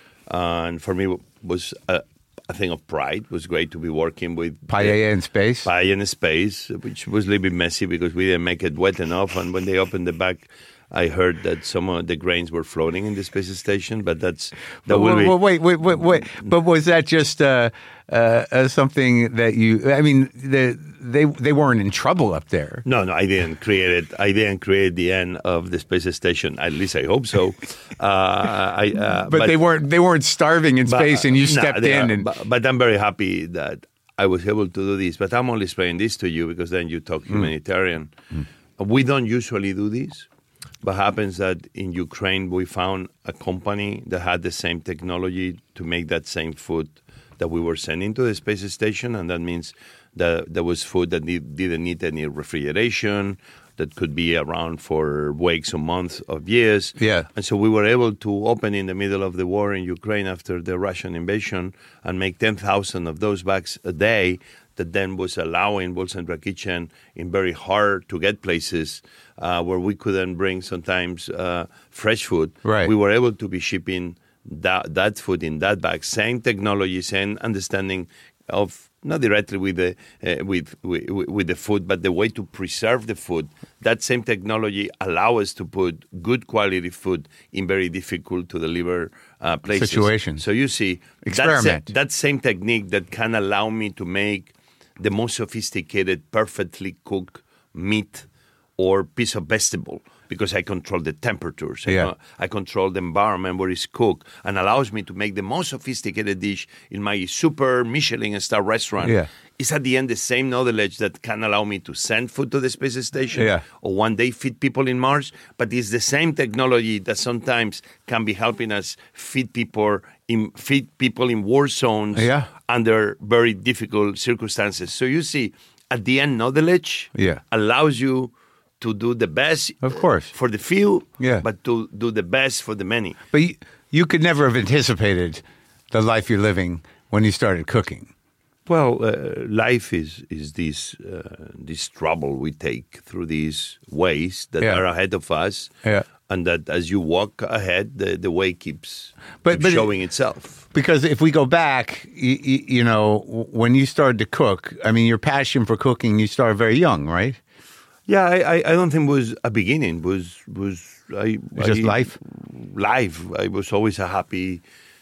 Uh, and for me, it was a, a thing of pride. It was great to be working with... Paella in space? Paella in space, which was a little bit messy because we didn't make it wet enough. And when they opened the bag, I heard that some of the grains were floating in the space station, but that's that will be. Wait, wait, wait, wait. But was that just uh, uh, uh, something that you? I mean, the, they they weren't in trouble up there. No, no, I didn't create it. I didn't create the end of the space station. At least I hope so. Uh, I, uh, but, but they weren't they weren't starving in but, space, and you nah, stepped in. Are, and but, but I'm very happy that I was able to do this. But I'm only explaining this to you because then you talk humanitarian. Mm. We don't usually do this. But happens that in Ukraine, we found a company that had the same technology to make that same food that we were sending to the space station. And that means that there was food that need, didn't need any refrigeration, that could be around for weeks or months of years. Yeah. And so we were able to open in the middle of the war in Ukraine after the Russian invasion and make ten thousand of those bags a day that then was allowing Bolsandra Kitchen in very hard-to-get places uh, where we couldn't bring sometimes uh, fresh food. Right. We were able to be shipping that, that food in that bag. Same technology, same understanding of, not directly with the uh, with, with with the food, but the way to preserve the food. That same technology allows us to put good quality food in very difficult to deliver uh, places. Situations. So you see, Experiment. That, that same technique that can allow me to make the most sophisticated, perfectly cooked meat or piece of vegetable, because I control the temperatures, yeah. I, know, I control the environment where it's cooked, and allows me to make the most sophisticated dish in my super Michelin star restaurant. Yeah. It's at the end the same knowledge that can allow me to send food to the space station yeah. or one day feed people in Mars, but it's the same technology that sometimes can be helping us feed people in feed people in war zones yeah. under very difficult circumstances. So you see, at the end, knowledge yeah. allows you to do the best, of course, for the few, yeah. but to do the best for the many. But you, you could never have anticipated the life you're living when you started cooking. Well, uh, life is is this uh, this trouble we take through these ways that yeah. are ahead of us, yeah. and that as you walk ahead, the, the way keeps, but, keeps but showing it, itself. Because if we go back, you, you know, when you started to cook, I mean, your passion for cooking, you started very young, right? Yeah, I, I don't think it was a beginning. It was was I just I, life? Life. I was always a happy,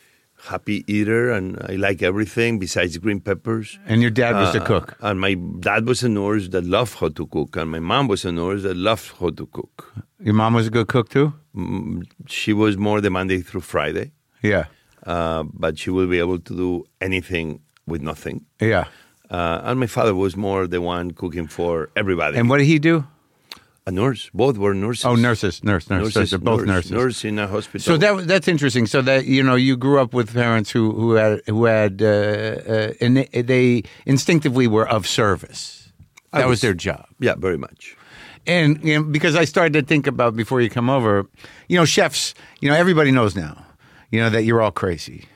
happy eater, and I like everything besides green peppers. And your dad was uh, a cook, and my dad was a nurse that loved how to cook, and my mom was a nurse that loved how to cook. Your mom was a good cook too. Mm, she was more the Monday through Friday. Yeah, uh, but she will be able to do anything with nothing. Yeah. Uh, and my father was more the one cooking for everybody. And what did he do? A nurse. Both were nurses. Oh, nurses, nurse, nurse. Nurses, They're both nurse, nurses. Nurse in a hospital. So that that's interesting. So that you know, you grew up with parents who who had who had uh, uh, and they, they instinctively were of service. That was, was their job. Yeah, very much. And you know, because I started to think about before you come over, you know, chefs. You know, everybody knows now. You know that you're all crazy.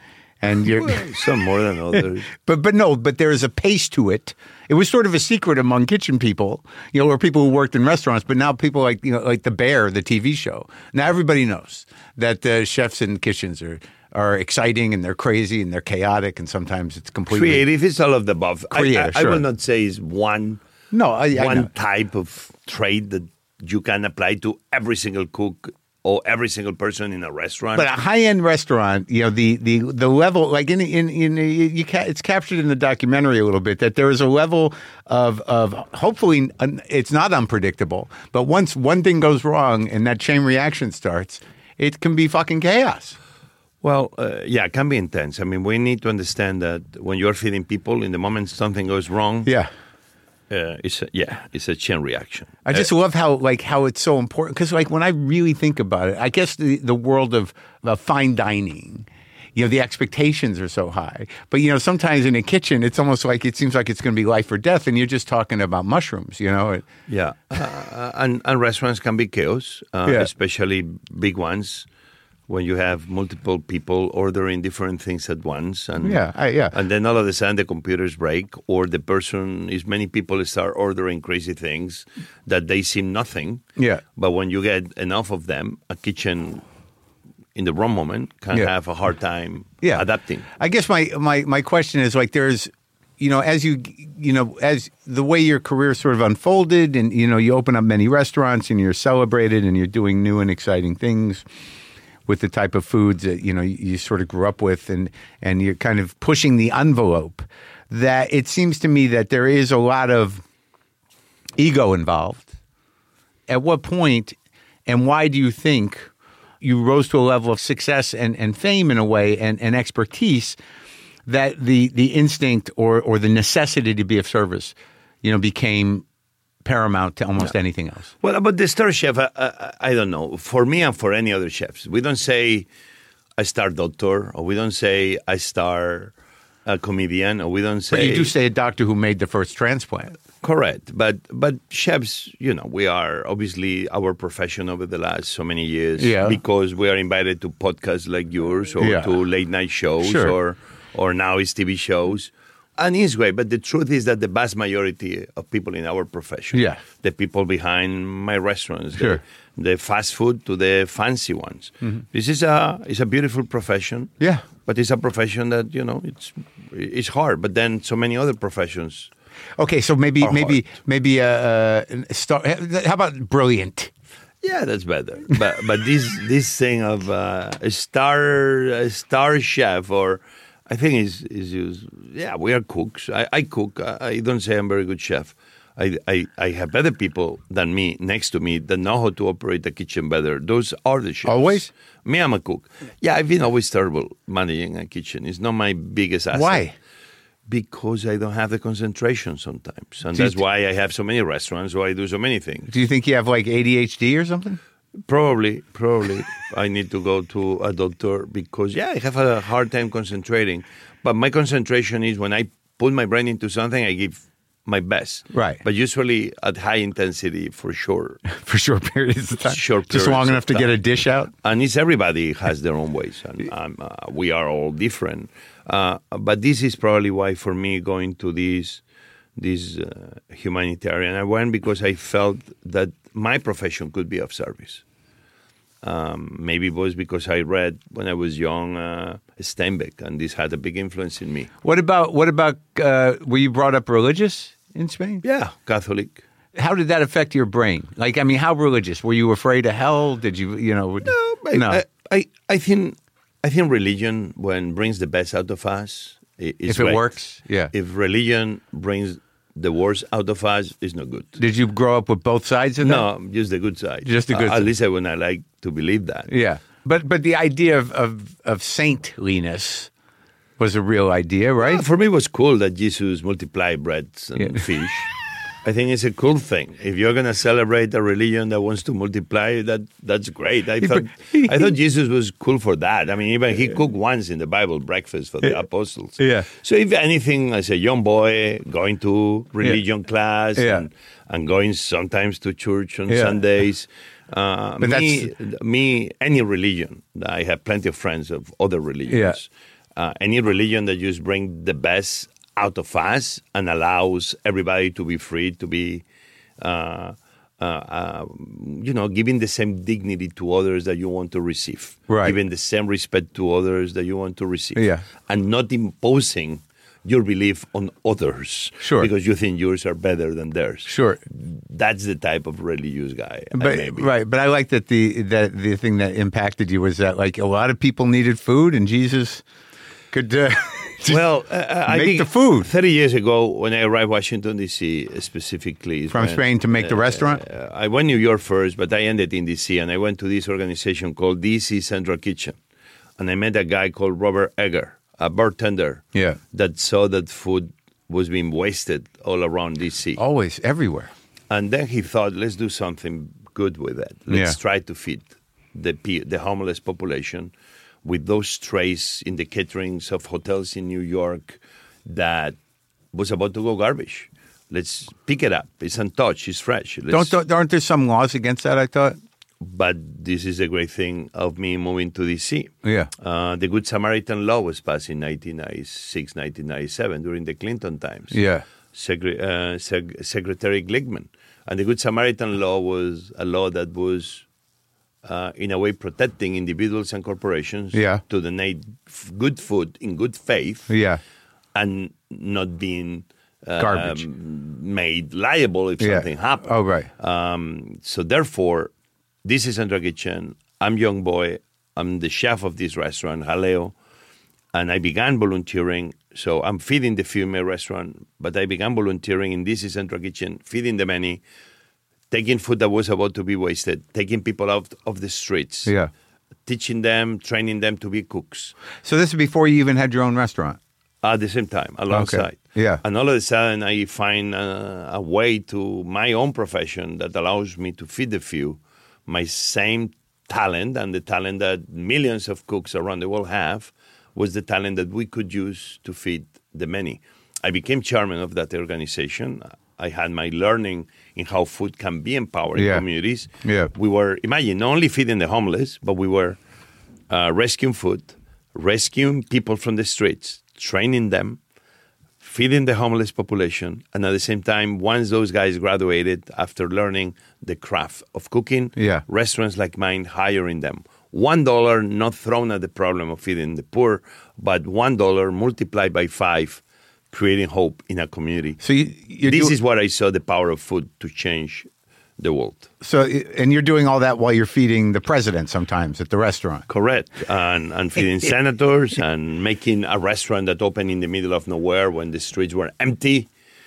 And you're well, some more than others. but but no, but there is a pace to it. It was sort of a secret among kitchen people, you know, or people who worked in restaurants. But now people like you know, like The Bear, the T V show. Now everybody knows that uh, chefs in kitchens are are exciting and they're crazy and they're chaotic and sometimes it's completely creative. It's all of the above. Creative, I, I, sure. I will not say it's one. No, I, I one know. type of trade that you can apply to every single cook. Or every single person in a restaurant. But a high-end restaurant, you know, the the, the level, like in in in you ca- it's captured in the documentary a little bit that there is a level of of hopefully it's not unpredictable, but once one thing goes wrong and that chain reaction starts, it can be fucking chaos. Well, uh, yeah, it can be intense. I mean, we need to understand that when you're feeding people, in the moment something goes wrong, Yeah. uh, it's a, yeah, it's a chain reaction. I just Uh, love how like how it's so important because like when I really think about it, I guess the, the world of, of fine dining, you know, the expectations are so high. But you know, sometimes in a kitchen, it's almost like it seems like it's going to be life or death, and you're just talking about mushrooms. You know, yeah, uh, and and restaurants can be chaos, uh, Yeah. especially big ones. When you have multiple people ordering different things at once, and Yeah, I- yeah. and then all of a sudden the computers break, or the person is many people start ordering crazy things that they seem nothing. Yeah. But when you get enough of them, a kitchen in the wrong moment can Yeah. have a hard time yeah. adapting. I guess my, my, my question is like there's, you know, as you, you know, as the way your career sort of unfolded and, you know, you open up many restaurants and you're celebrated and you're doing new and exciting things with the type of foods that, you know, you, you sort of grew up with and, and you're kind of pushing the envelope, that it seems to me that there is a lot of ego involved. At what point and why do you think you rose to a level of success and, and fame in a way and, and expertise that the, the instinct or, or the necessity to be of service, you know, became paramount to almost yeah. anything else? Well, about the star chef, I, I, I don't know. For me and for any other chefs, we don't say I star doctor, or we don't say I star a comedian, or we don't say... But you do say a doctor who made the first transplant. Correct. But but chefs, you know, we are obviously our profession over the last so many years yeah. because we are invited to podcasts like yours or yeah. to late night shows sure. or or now it's T V shows. And it's great, but the truth is that the vast majority of people in our profession, yeah. the people behind my restaurants, sure. the, the fast food to the fancy ones, mm-hmm. this is a it's a beautiful profession. Yeah, but it's a profession that, you know, it's it's hard. But then so many other professions. Okay, so maybe are maybe hard. maybe a, a star. How about brilliant? Yeah, that's better. But but this this thing of uh, a star a star chef or. I think is is used. Yeah, we are cooks. I, I cook. I, I don't say I'm a very good chef. I, I I have better people than me next to me that know how to operate the kitchen better. Those are the chefs. Always? Me, I'm a cook. Yeah, I've been always terrible managing a kitchen. It's not my biggest asset. Why? Because I don't have the concentration sometimes. And Do you that's t- why I have so many restaurants, why I do so many things. Do you think you have like A D H D or something? Probably, probably. I need to go to a doctor because, yeah, I have a hard time concentrating. But my concentration is when I put my brain into something, I give my best. Right. But usually at high intensity for sure. For short periods of time? Short Just long periods enough of to time. get a dish out? And it's everybody has their own ways. And um, uh, we are all different. Uh, but this is probably why for me going to this, this uh, humanitarian, I went because I felt that my profession could be of service. Um, maybe it was because I read when I was young uh, Steinbeck, and this had a big influence in me. What about, what about uh, were you brought up religious in Spain? Yeah, Catholic. How did that affect your brain? Like, I mean, how religious? Were you afraid of hell? Did you, you know? No, I, no. I, I, I think I think religion, when brings the best out of us, is if it great. works, yeah. If religion brings the worst out of us, it's not good. Did you grow up with both sides of that? No, just the good side. Just the good uh, side. At least I would not like to believe that. Yeah. But but the idea of, of, of saintliness was a real idea, right? Yeah, for me, it was cool that Jesus multiplied breads and Yeah. fish. I think it's a cool thing. If you're going to celebrate a religion that wants to multiply, that that's great. I thought I thought Jesus was cool for that. I mean, even he cooked once in the Bible breakfast for the apostles. Yeah. So if anything, as a young boy, going to religion class Yeah. and, and going sometimes to church on Yeah. Sundays. Uh, But me, me, any religion. I have plenty of friends of other religions. Uh, any religion that just bring the best out of us and allows everybody to be free to be, uh, uh, uh, you know, giving the same dignity to others that you want to receive, Right. giving the same respect to others that you want to receive, Yeah. and not imposing your belief on others, Sure. because you think yours are better than theirs. Sure. That's the type of religious guy. I But, may be. right, but I like that the that the thing that impacted you was that like a lot of people needed food and Jesus could uh, just Well, uh, I make think the food. thirty years ago, when I arrived Washington, D C specifically. is From when, Spain to make the restaurant? Uh, I went New York first, but I ended in D C, and I went to this organization called D C Central Kitchen. and I met a guy called Robert Egger, a bartender, Yeah. that saw that food was being wasted all around D C. Always, everywhere. And then he thought, let's do something good with it. Let's Yeah. try to feed the pe- the homeless population with those trays in the caterings of hotels in New York that was about to go garbage. Let's pick it up. It's untouched. It's fresh. Let's, Don't, don't aren't there some laws against that? I thought. But this is a great thing of me moving to D C. Yeah. Uh, the Good Samaritan law was passed in nineteen ninety-six, nineteen ninety-seven during the Clinton times. Yeah. Segre- uh, Seg- Secretary Glickman. And the Good Samaritan law was a law that was, uh, in a way, protecting individuals and corporations Yeah. to donate f- good food in good faith Yeah. and not being uh, Garbage. um, made liable if Yeah. something happened. Oh, right. Um, so therefore, this is Central Kitchen. I'm Young Boy. I'm the chef of this restaurant, Jaleo. And I began volunteering. So I'm feeding the few in my restaurant, but I began volunteering in This is Central Kitchen, feeding the many, taking food that was about to be wasted, taking people out of the streets, Yeah. teaching them, training them to be cooks So this is before you even had your own restaurant. at the same time, alongside. Yeah. And all of a sudden, I find uh, a way to my own profession that allows me to feed the few, my same talent and the talent that millions of cooks around the world have was the talent that we could use to feed the many. I became chairman of that organization. I had my learning in how food can be empowered Yeah. in communities. Yeah. We were, imagine, not only feeding the homeless, but we were uh, rescuing food, rescuing people from the streets, training them, feeding the homeless population, and at the same time, once those guys graduated after learning the craft of cooking, Yeah. restaurants like mine hiring them. One dollar not thrown at the problem of feeding the poor, but one dollar multiplied by five, creating hope in a community. So you, you're this do- is what I saw the power of food to change the world. so and you're doing all that while you're feeding the president sometimes at the restaurant. Correct. And, and feeding senators and making a restaurant that opened in the middle of nowhere when the streets were empty.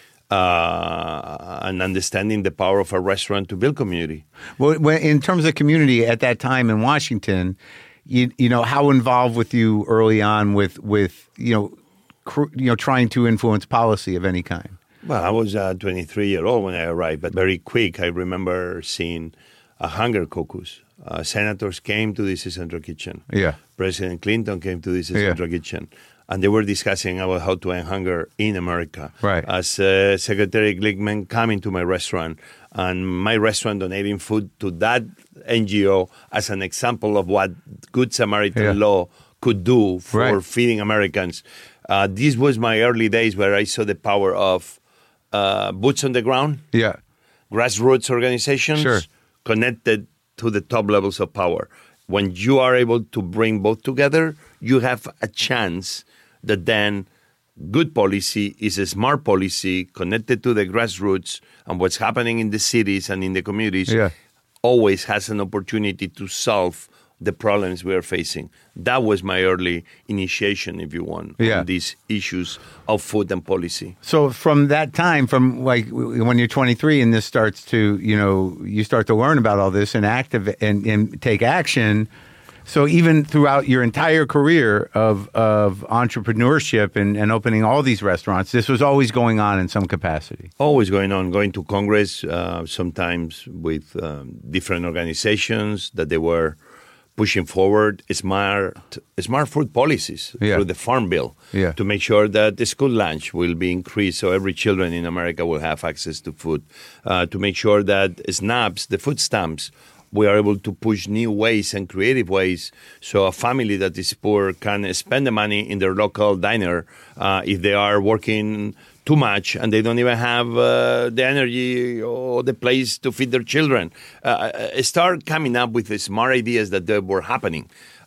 Uh, and understanding the power of a restaurant to build community. Well, when, in terms of community at that time in Washington, you you know how involved with you early on with with you know cr- you know trying to influence policy of any kind. Well, I was uh, twenty-three year old when I arrived, but very quick, I remember seeing a hunger caucus. Uh, senators came to this Central Kitchen. Yeah. President Clinton came to this Yeah. Central Kitchen. And they were discussing about how to end hunger in America. Right. As uh, Secretary Glickman coming to my restaurant, and my restaurant donating food to that N G O as an example of what Good Samaritan Yeah. law could do for Right. feeding Americans. Uh, this was my early days where I saw the power of uh, boots on the ground, Yeah. grassroots organizations Sure. connected to the top levels of power. When you are able to bring both together, you have a chance that then good policy is a smart policy connected to the grassroots and what's happening in the cities and in the communities Yeah. always has an opportunity to solve the problems we are facing. That was my early initiation, if you want, Yeah. on these issues of food and policy. So from that time, from like w- when you're twenty-three and this starts to, you know, you start to learn about all this and active and, and take action. So even throughout your entire career of of entrepreneurship and, and opening all these restaurants, this was always going on in some capacity. Always going on, going to Congress, uh, sometimes with um, different organizations that they were pushing forward smart smart food policies Yeah. through the Farm Bill Yeah. to make sure that the school lunch will be increased so every children in America will have access to food, uh, to make sure that SNAPs, the food stamps, we are able to push new ways and creative ways so a family that is poor can spend the money in their local diner uh, if they are working too much and they don't even have uh, the energy or the place to feed their children. Uh, start coming up with the smart ideas that they were happening,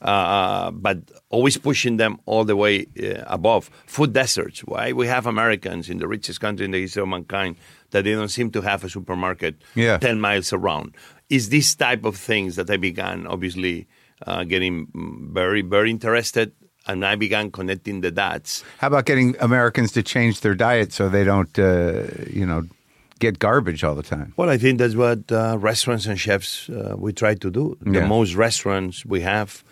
uh, but always pushing them all the way uh, above. Food deserts. Why we have Americans in the richest country in the history of mankind that they don't seem to have a supermarket Yeah. ten miles around. Is this type of things that I began, obviously, uh, getting very, very interested, and I began connecting the dots. How about getting Americans to change their diet so they don't, uh, you know, get garbage all the time? Well, I think that's what uh, restaurants and chefs, uh, we try to do. Yeah. The most restaurants we have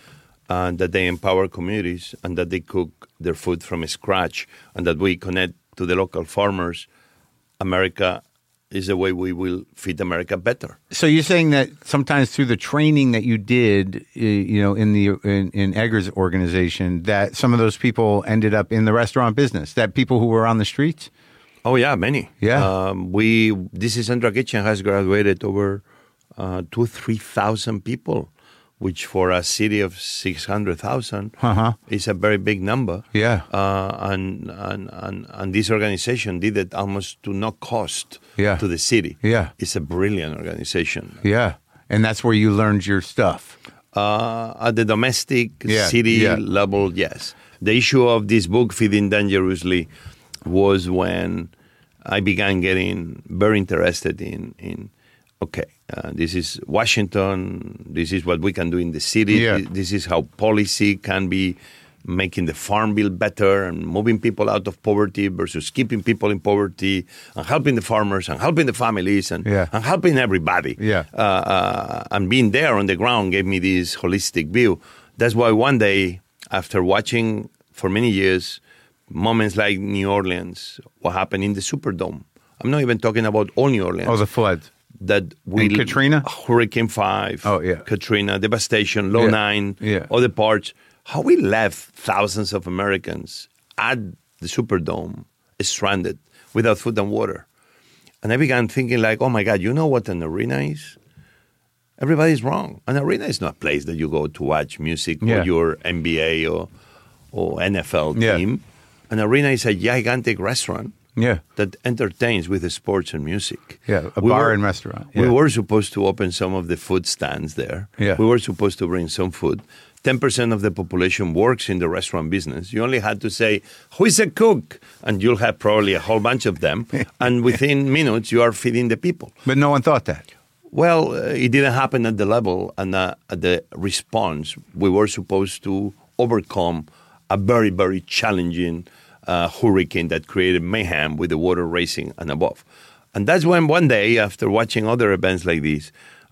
and that they empower communities, and that they cook their food from scratch, and that we connect to the local farmers, America is the way we will feed America better. So you're saying that sometimes through the training that you did, uh, you know, in the in, in Edgar's organization, that some of those people ended up in the restaurant business, that people who were on the streets? Oh, yeah, many. Yeah. Um, we, this is Central Kitchen has graduated over uh, two, three thousand people, which for a city of six hundred thousand uh-huh. is a very big number. Yeah. Uh, and, and, and, and this organization did it almost to no cost yeah. to the city. Yeah. It's a brilliant organization. Yeah. And that's where you learned your stuff. Uh, at the domestic yeah. city yeah. level, yes. The issue of this book, Feeding Dangerously, was when I began getting very interested in, in okay, uh, this is Washington, this is what we can do in the city, yeah. this is how policy can be making the farm bill better and moving people out of poverty versus keeping people in poverty and helping the farmers and helping the families and, yeah. and helping everybody. Yeah. Uh, uh, and being there on the ground gave me this holistic view. That's why one day, after watching for many years moments like New Orleans, what happened in the Superdome. I'm not even talking about all New Orleans. Oh, the floods. That we and Katrina? Hurricane five. Oh, yeah. Katrina, devastation, low yeah. nine, yeah. other parts. How we left thousands of Americans at the Superdome stranded without food and water. And I began thinking like, oh my God, you know what an arena is? Everybody's wrong. An arena is not a place that you go to watch music yeah. or your N B A or, or N F L yeah. team. An arena is a gigantic restaurant yeah. that entertains with the sports and music. Yeah, a we bar were, and restaurant. Yeah. We were supposed to open some of the food stands there. Yeah. We were supposed to bring some food. ten percent of the population works in the restaurant business. You only had to say, who is a cook? And you'll have probably a whole bunch of them. And within minutes, you are feeding the people. But no one thought that. Well, uh, it didn't happen at the level and uh, at the response. We were supposed to overcome a very, very challenging uh, hurricane that created mayhem with the water rising and above. And that's when one day, after watching other events like this,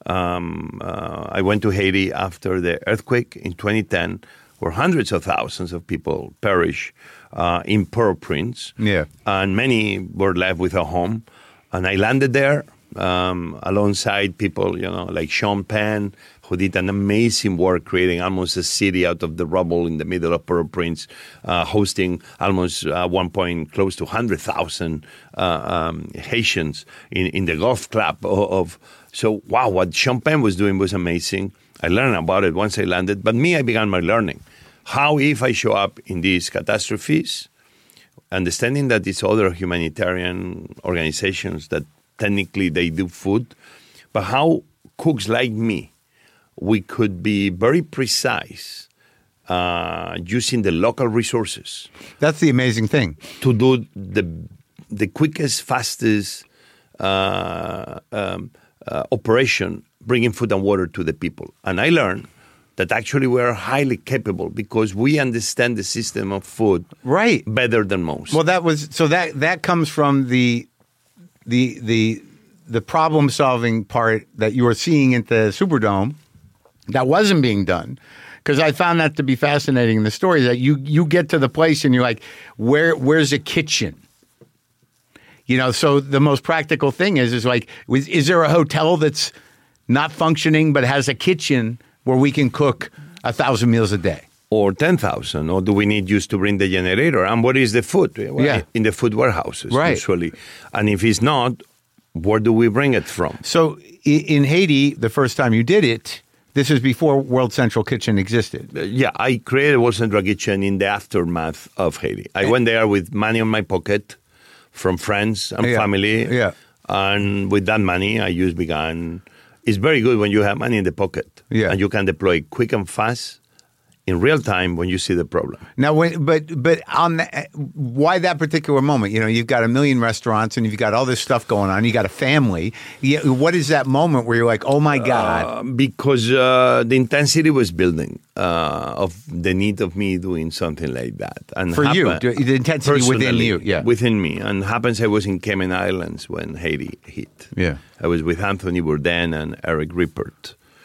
um, uh, I went to Haiti after the earthquake in twenty ten, where hundreds of thousands of people perished uh, in Port-au-Prince. Yeah. And many were left without home. And I landed there um, alongside people, you know, like Sean Penn, who did an amazing work creating almost a city out of the rubble in the middle of Port-au-Prince, uh, hosting almost uh, one point close to one hundred thousand uh, um, Haitians in, in the golf club of, of. So, wow, what Sean Penn was doing was amazing. I learned about it once I landed. But me, I began my learning. How if I show up in these catastrophes, understanding that these other humanitarian organizations that technically they do food, but how cooks like me, we could be very precise uh, using the local resources. That's the amazing thing. To do the the quickest, fastest uh, um, uh, operation, bringing food and water to the people. And I learned that actually we are highly capable because we understand the system of food right. better than most. Well, that was so that that comes from the the the the problem solving part that you were seeing at the Superdome that wasn't being done. Because I found that to be fascinating in the story that you you get to the place and you're like, where where's a kitchen? You know, so the most practical thing is is like, is, is there a hotel that's not functioning but has a kitchen where we can cook a thousand meals a day? Or ten thousand, or do we need just to bring the generator? And what is the food? Well, yeah. In the food warehouses, right. usually. And if it's not, where do we bring it from? So in Haiti, the first time you did it, this is before World Central Kitchen existed. Uh, yeah, I created World Central Kitchen in the aftermath of Haiti. I went there with money in my pocket from friends and yeah. family. Yeah. And with that money, I just began. It's very good when you have money in the pocket. Yeah. And you can deploy quick and fast in real time when you see the problem. Now, when, but but on the, why that particular moment? You know, you've got a million restaurants and you've got all this stuff going on. You got a family. Yeah, what is that moment where you're like, oh my God? Uh, because uh, the intensity was building uh, of the need of me doing something like that. And For you, happen- the intensity within personally, you, yeah. within me. And happens I was in Cayman Islands when Haiti hit. Yeah. I was with Anthony Bourdain and Eric Rippert.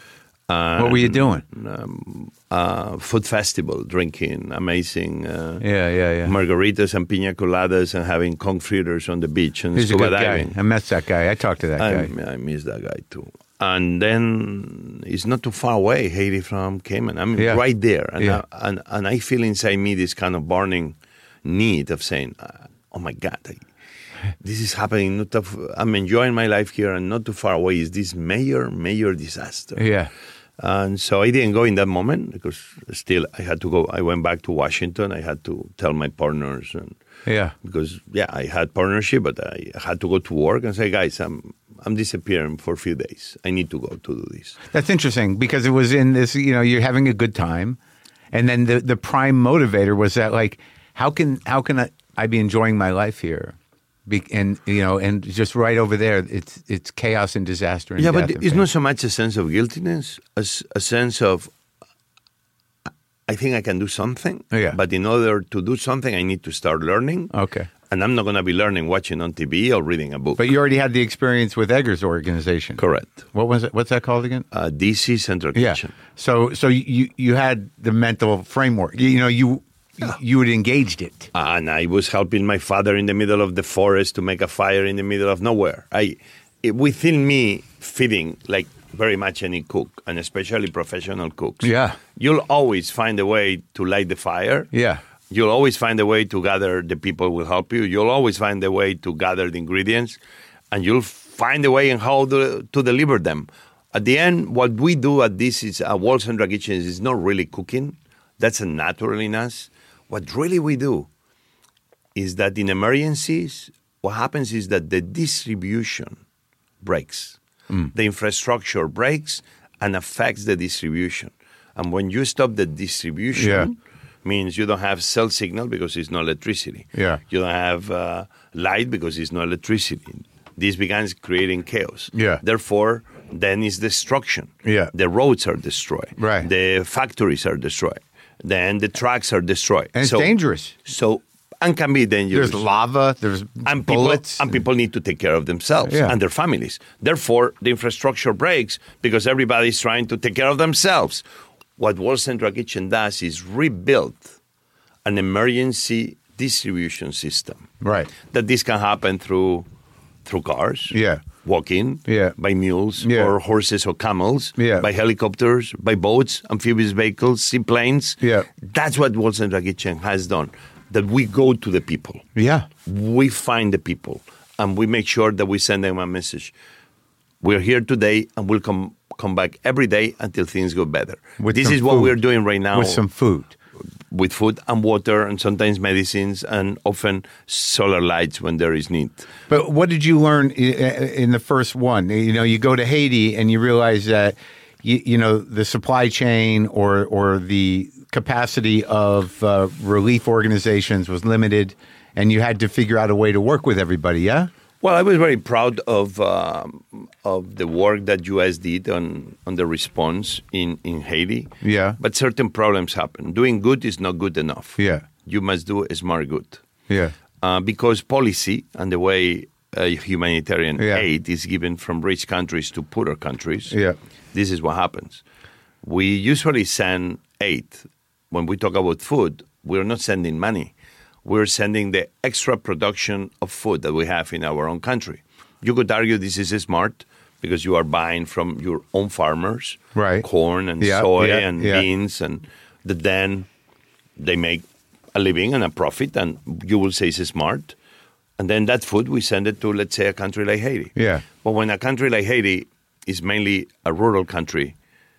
And, What were you doing? Um, uh, food festival, drinking amazing uh, Yeah, yeah, yeah. margaritas and pina coladas and having conch fritters on the beach and He's a scuba good diving. guy. I met that guy. I talked to that I, guy. I miss that guy too. And then it's not too far away, Haiti from Cayman. I'm Yeah. right there. And, Yeah. I, and, and I feel inside me this kind of burning need of saying, oh my God, I, this is happening. Not too, I'm enjoying my life here and not too far away is this major, major disaster. Yeah. And so I didn't go in that moment because still I had to go. I went back to Washington. I had to tell my partners and Yeah. because, yeah, I had partnership, but I had to go to work and say, guys, I'm I'm disappearing for a few days. I need to go to do this. That's interesting because it was in this, you know, you're having a good time. And then the, the prime motivator was that, like, how can how can I, I be enjoying my life here? Be, and, you know, and just right over there, it's it's chaos and disaster. And Yeah, death but and it's pain. not so much a sense of guiltiness as a sense of, I think I can do something. Yeah. But in order to do something, I need to start learning. Okay. And I'm not going to be learning watching on T V or reading a book. But you already had the experience with Edgar's organization. Correct. What was it? What's that called again? Uh, D C Central Yeah. Kitchen. So so you you had the mental framework. You, you know, you you had engaged it. And I was helping my father in the middle of the forest to make a fire in the middle of nowhere. I, it, within me, feeding like very much any cook, and especially professional cooks. Yeah. You'll always find a way to light the fire. Yeah. You'll always find a way to gather the people who will help you. You'll always find a way to gather the ingredients, and you'll find a way in how to, to deliver them. At the end, what we do at this is at World Central Kitchen is not really cooking. That's a natural in us. What really we do is that in emergencies, what happens is that the distribution breaks. Mm. The infrastructure breaks and affects the distribution. And when you stop the distribution, Yeah. means you don't have cell signal because it's no electricity. Yeah. You don't have uh, light because it's no electricity. This begins creating chaos. Yeah. Therefore, then is destruction. Yeah. The roads are destroyed. Right. The factories are destroyed. Then the trucks are destroyed. And it's so, dangerous. So, and can be dangerous. There's lava, there's and people, bullets. and people need to take care of themselves Yeah. and their families. Therefore, the infrastructure breaks because everybody's trying to take care of themselves. What World Central Kitchen does is rebuild an emergency distribution system. Right. That this can happen through through cars, Yeah. walking, Yeah. by mules Yeah. or horses or camels, Yeah. by helicopters, by boats, amphibious vehicles, seaplanes. Yeah. That's what World Central Kitchen has done. That we go to the people. Yeah. We find the people and we make sure that we send them a message. We're here today and we'll come come back every day until things go better. With this some is what food. we're doing right now. With some food. With food and water and sometimes medicines and often solar lights when there is need. But what did you learn i- in the first one? You know, you go to Haiti and you realize that, you, you know, the supply chain or or the capacity of uh, relief organizations was limited, and you had to figure out a way to work with everybody. Yeah. Well, I was very proud of um, of the work that U S did on, on the response in, in Haiti. Yeah. But certain problems happen. Doing good is not good enough. Yeah. You must do a smart good. Yeah. Uh, because policy and the way uh, humanitarian Yeah. aid is given from rich countries to poorer countries, Yeah. this is what happens. We usually send aid. When we talk about food, we're not sending money. We're sending the extra production of food that we have in our own country. You could argue this is smart because you are buying from your own farmers, Right. corn and Yeah, soy yeah, and yeah. beans, and that then they make a living and a profit, and you will say it's smart. And then that food, we send it to, let's say, a country like Haiti. Yeah. But when a country like Haiti is mainly a rural country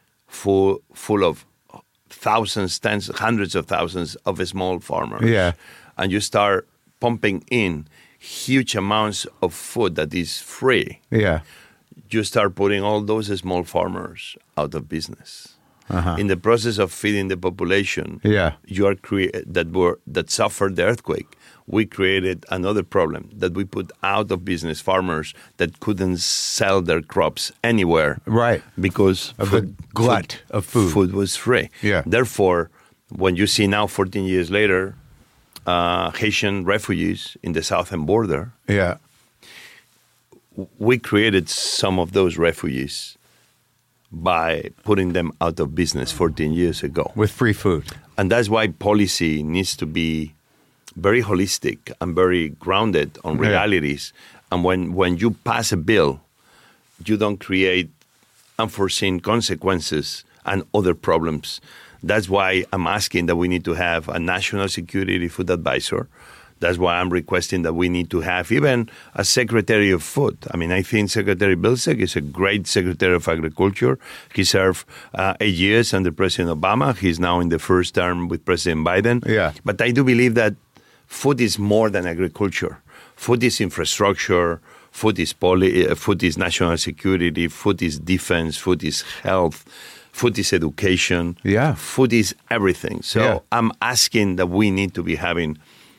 full, full of thousands, tens, hundreds of thousands of small farmers, Yeah. and you start pumping in huge amounts of food that is free, Yeah. you start putting all those small farmers out of business. Uh-huh. In the process of feeding the population, Yeah. you are crea- that were that suffered the earthquake. We created another problem that we put out of business farmers that couldn't sell their crops anywhere, Right. because Of the glut of food. Food was free. Yeah. Therefore, when you see now, fourteen years later, uh, Haitian refugees in the southern border, Yeah. we created some of those refugees by putting them out of business fourteen years ago. With free food. And that's why policy needs to be very holistic and very grounded on realities. Yeah. And when, when you pass a bill, you don't create unforeseen consequences and other problems. That's why I'm asking that we need to have a national security food advisor. That's why I'm requesting that we need to have even a secretary of food. I mean, I think Secretary Vilsack is a great secretary of agriculture. He served uh, eight years under President Obama. He's now in the first term with President Biden. Yeah. But I do believe that food is more than agriculture. Food is infrastructure. Food is poli- uh, food is national security. Food is defense. Food is health. Food is education. Yeah. Food is everything. So yeah. I'm asking that we need to be having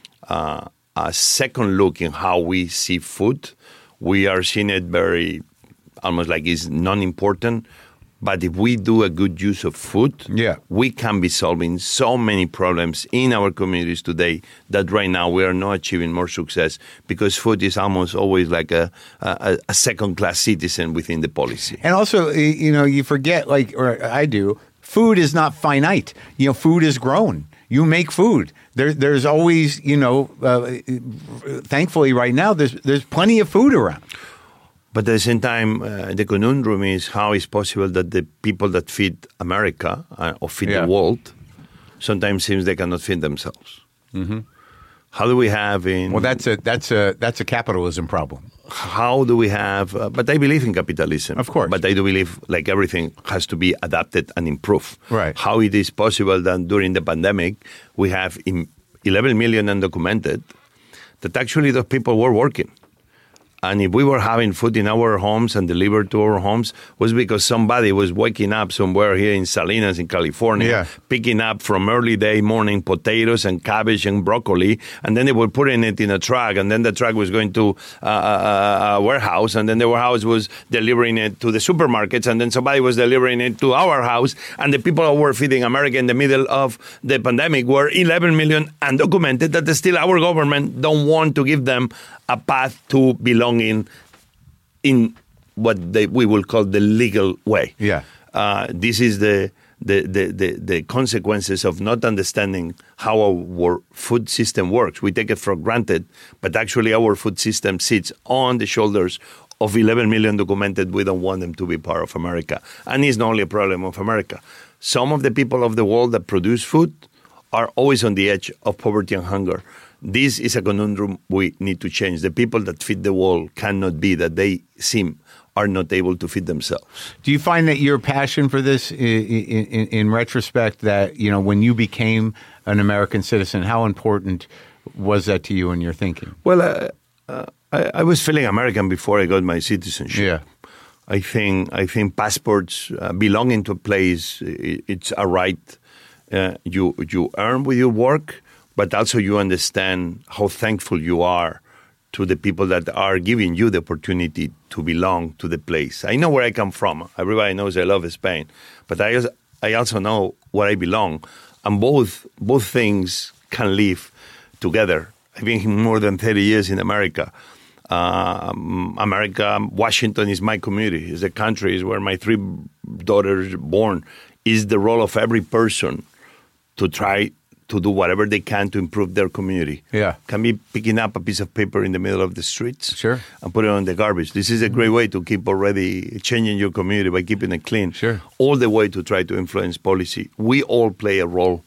Uh, a second look in how we see food. We are seeing it very, almost like it's non-important. But if we do a good use of food, yeah. we can be solving so many problems in our communities today that right now we are not achieving more success because food is almost always like a, a, a second-class citizen within the policy. And also, you know, you forget, like, or I do, food is not finite. You know, food is grown. You make food. There, there's always, you know, uh, thankfully right now, there's there's plenty of food around. But at the same time, uh, the conundrum is how is possible that the people that feed America uh, or feed yeah. the world sometimes seems they cannot feed themselves. Mm-hmm. How do we have in... Well, that's a that's a that's a capitalism problem. How do we have... Uh, but I believe in capitalism. Of course. But I do believe, like everything, has to be adapted and improved. Right. How it is possible that during the pandemic, we have eleven million undocumented, that actually those people were working. And if we were having food in our homes and delivered to our homes, was because somebody was waking up somewhere here in Salinas in California, yeah. picking up from early day morning potatoes and cabbage and broccoli, and then they were putting it in a truck, and then the truck was going to uh, a, a warehouse, and then the warehouse was delivering it to the supermarkets, and then somebody was delivering it to our house, and the people who were feeding America in the middle of the pandemic were eleven million undocumented that still our government don't want to give them a path to belonging in what they, we will call the legal way. Yeah. Uh, this is the the, the, the the consequences of not understanding how our food system works. We take it for granted, but actually our food system sits on the shoulders of eleven million documented. We don't want them to be part of America. And it's not only a problem of America. Some of the people of the world that produce food are always on the edge of poverty and hunger. This is a conundrum we need to change. The people that feed the world cannot be that they seem are not able to feed themselves. Do you find that your passion for this, in, in, in retrospect, that, you know, when you became an American citizen, how important was that to you in your thinking? Well, uh, uh, I, I was feeling American before I got my citizenship. Yeah. I think I think passports uh, belonging to a place, it, it's a right uh, you you earn with your work. But also you understand how thankful you are to the people that are giving you the opportunity to belong to the place. I know where I come from. Everybody knows I love Spain. But I also, I also know where I belong. And both both things can live together. I've been here more than thirty years in America. Uh, America, Washington is my community. Is the country is where my three daughters were born. Is the role of every person to try to do whatever they can to improve their community. Yeah. Can be picking up a piece of paper in the middle of the streets. Sure. And put it on the garbage. This is a great way to keep already changing your community by keeping it clean. Sure. All the way to try to influence policy. We all play a role.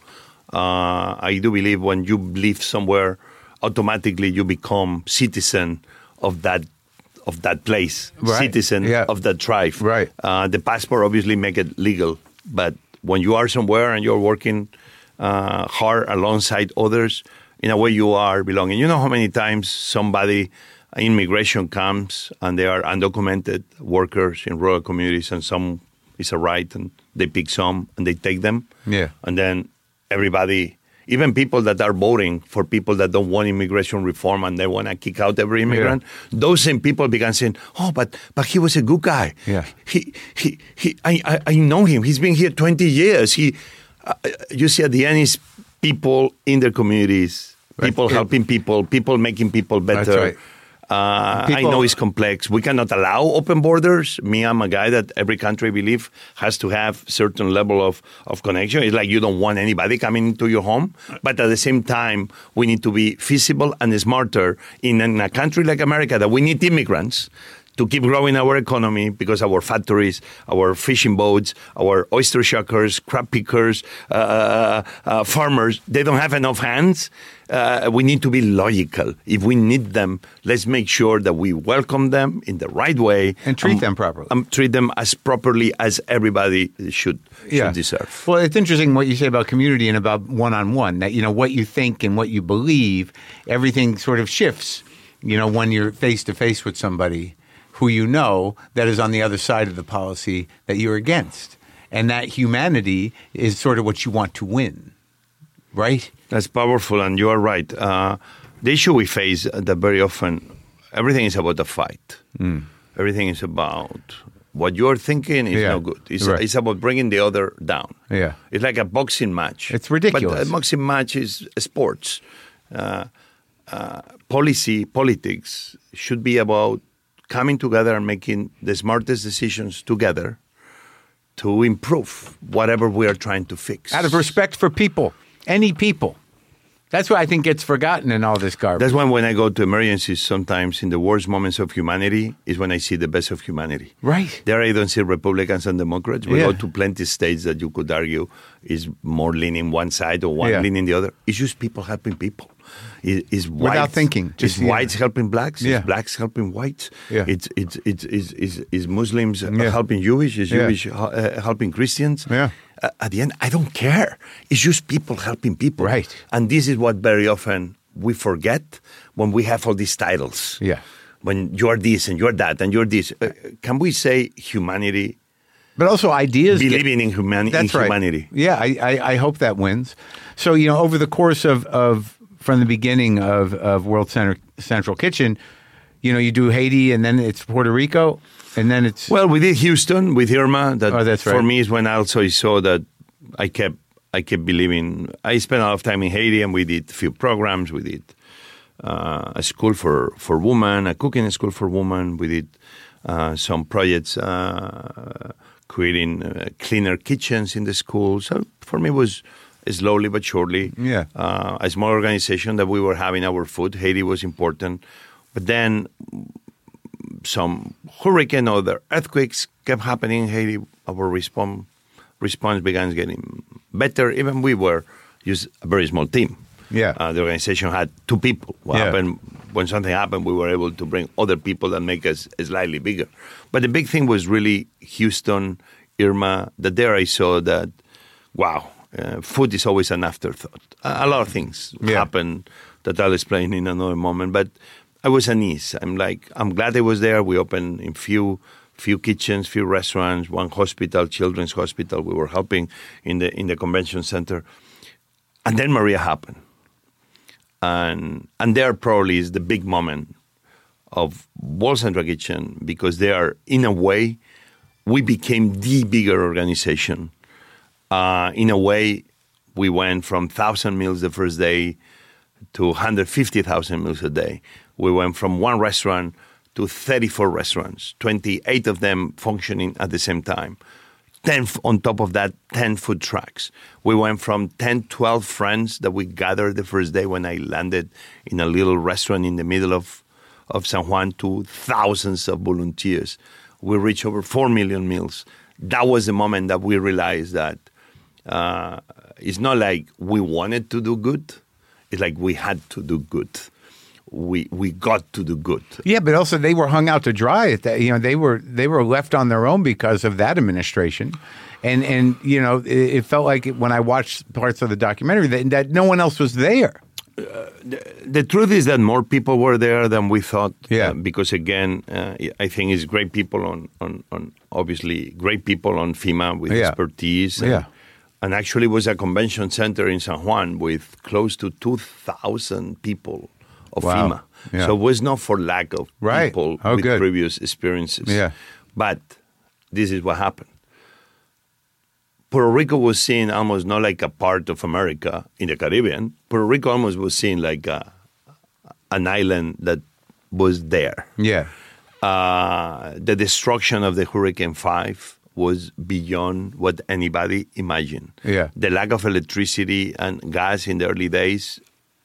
Uh, I do believe when you live somewhere, automatically you become citizen of that of that place, right. citizen yeah. of that tribe. Right. Uh, the passport obviously make it legal, but when you are somewhere and you're working Uh, hard alongside others, in a way you are belonging. You know how many times somebody, immigration comes and they are undocumented workers in rural communities and some is a right and they pick some and they take them. Yeah. And then everybody, even people that are voting for people that don't want immigration reform and they want to kick out every immigrant, yeah. those same people began saying, oh, but but he was a good guy. Yeah. He, he, he, I, I, I know him. He's been here twenty years. He... Uh, you see, at the end, is people in their communities, people right. helping people, people making people better. That's right. Uh, People- I know it's complex. We cannot allow open borders. Me, I'm a guy that every country, I believe, has to have certain level of, of connection. It's like you don't want anybody coming into your home. But at the same time, we need to be feasible and smarter in, in a country like America that we need immigrants to keep growing our economy because our factories, our fishing boats, our oyster shuckers, crab pickers, uh, uh, farmers, they don't have enough hands. Uh, we need to be logical. If we need them, let's make sure that we welcome them in the right way. And treat um, them properly. Um, treat them as properly as everybody should, Yeah. should deserve. Well, it's interesting what you say about community and about one-on-one, that, you know, what you think and what you believe, everything sort of shifts, you know, when you're face-to-face with somebody who you know that is on the other side of the policy that you're against. And that humanity is sort of what you want to win, right? That's powerful, and you are right. Uh, the issue we face uh, that very often, everything is about a fight. Mm. Everything is about what you're thinking is Yeah, no good. It's, right. it's about bringing the other down. Yeah. It's like a boxing match. It's ridiculous. But a boxing match is sports. Uh, uh, policy, politics should be about coming together and making the smartest decisions together to improve whatever we are trying to fix. Out of respect for people, any people. That's what I think gets forgotten in all this garbage. That's why when I go to emergencies, sometimes in the worst moments of humanity is when I see the best of humanity. Right. There I don't see Republicans and Democrats. We Yeah. go to plenty of states that you could argue is more leaning one side or one Yeah. leaning the other. It's just people helping people. It, it's Without whites, thinking, just, It's yeah. whites helping blacks. Yeah. It's blacks helping whites. Yeah. It's, it's, it's, it's, it's, it's Muslims Yeah. helping Jewish. It's Yeah. Jewish uh, helping Christians. Yeah. Uh, at the end, I don't care. It's just people helping people. Right. And this is what very often we forget when we have all these titles. Yeah. When you're this and you're that and you're this. Uh, can we say humanity, But also ideas. get- believing in, humani- in That's right. humanity? Yeah, I, I, I hope that wins. So, you know, over the course of, of from the beginning of, of World Center, Central Kitchen, you know, you do Haiti and then it's Puerto Rico and then it's... Well, we did Houston with Irma. That Oh, that's for right. me is when also I saw that I kept I kept believing. I spent a lot of time in Haiti, and we did a few programs. We did uh, a school for, for women, a cooking school for women. We did uh, some projects uh, creating uh, cleaner kitchens in the school. So for me, it was slowly but surely Yeah. uh, a small organization that we were having our food. Haiti was important. But then some hurricane or other earthquakes kept happening in Haiti. Our response response began getting better. Even we were just a very small team. Yeah. Uh, the organization had two people. What Yeah. happened when something happened? We were able to bring other people that make us slightly bigger. But the big thing was really Houston, Irma. That there I saw that, wow, uh, food is always an afterthought. A, a lot of things Yeah. happen that I'll explain in another moment. But I was at ease. I'm like, I'm glad I was there. We opened in few few kitchens, few restaurants, one hospital, children's hospital. We were helping in the in the convention center. And then Maria happened. And and there probably is the big moment of World Central Kitchen, because they are, in a way, we became the bigger organization. Uh, in a way, we went from one thousand meals the first day to one hundred fifty thousand meals a day. We went from one restaurant to thirty-four restaurants, twenty-eight of them functioning at the same time. ten on top of that, ten food trucks. We went from ten, twelve friends that we gathered the first day when I landed in a little restaurant in the middle of, of San Juan to thousands of volunteers. We reached over four million meals. That was the moment that we realized that uh, it's not like we wanted to do good. It's like we had to do good. We we got to do good. Yeah, but also they were hung out to dry at that. You know, they were they were left on their own because of that administration, and and you know, it, it felt like it, when I watched parts of the documentary that, that no one else was there. The truth is that more people were there than we thought. Yeah. Uh, because again, uh, I think it's great people on, on, on obviously great people on FEMA with Yeah. expertise. And, Yeah. and actually, it was a convention center in San Juan with close to two thousand people of Wow. FEMA. Yeah. So it was not for lack of Right. people Oh, with good. previous experiences. Yeah. But this is what happened. Puerto Rico was seen almost not like a part of America in the Caribbean. Puerto Rico almost was seen like a, an island that was there. Yeah. Uh, the destruction of the Hurricane Five was beyond what anybody imagined. Yeah. The lack of electricity and gas in the early days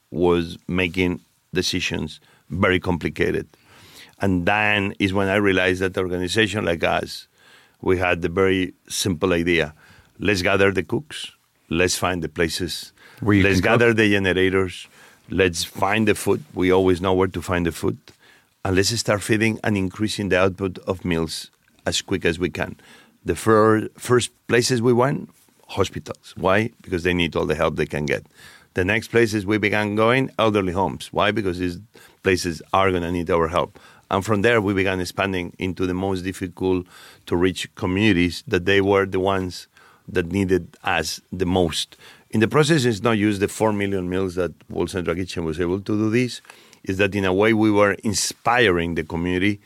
was making decisions very complicated. And then is when I realized that an organization like us, we had the very simple idea. Let's gather the cooks. Let's find the places. Where you Let's can gather cook. the generators. Let's find the food. We always know where to find the food. And let's start feeding and increasing the output of meals as quick as we can. The fir- first places we went, hospitals. Why? Because they need all the help they can get. The next places we began going, elderly homes. Why? Because these places are going to need our help. And from there, we began expanding into the most difficult to reach communities that they were the ones that needed us the most. In the process, it's not use the four million meals that World Central Kitchen was able to do this. Is that in a way we were inspiring the community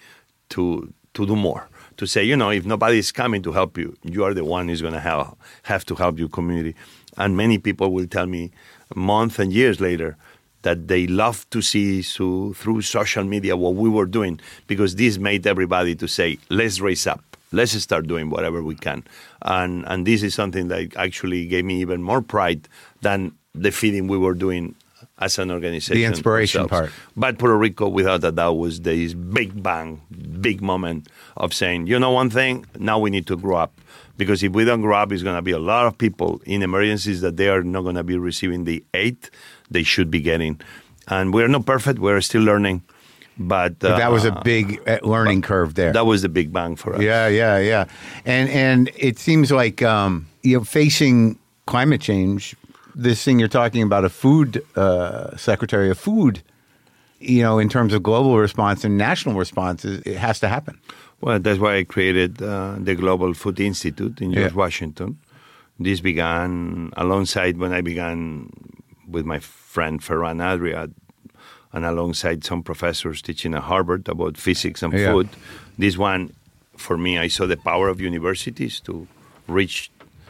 to to do more. To say, you know, if nobody is coming to help you, you are the one who's going to have, have to help your community. And many people will tell me months and years later that they love to see so, through social media what we were doing, because this made everybody to say, let's raise up. Let's start doing whatever we can. And and this is something that actually gave me even more pride than the feeding we were doing as an organization. The inspiration ourselves. part. But Puerto Rico, without a doubt, was this big bang, big moment of saying, you know one thing, now we need to grow up. Because if we don't grow up, it's going to be a lot of people in emergencies that they are not going to be receiving the aid they should be getting. And we're not perfect. We're still learning. But, But that was a uh, big uh, learning curve there. That was the big bang for us. Yeah, yeah, yeah. And and it seems like um, you know, facing climate change, this thing you're talking about, a food uh, secretary of food, you know, in terms of global response and national response, it has to happen. Well, that's why I created uh, the Global Food Institute in George Yeah. Washington. This began alongside when I began with my friend Ferran Adria, and alongside some professors teaching at Harvard about physics and Yeah. food. This one, for me, I saw the power of universities to reach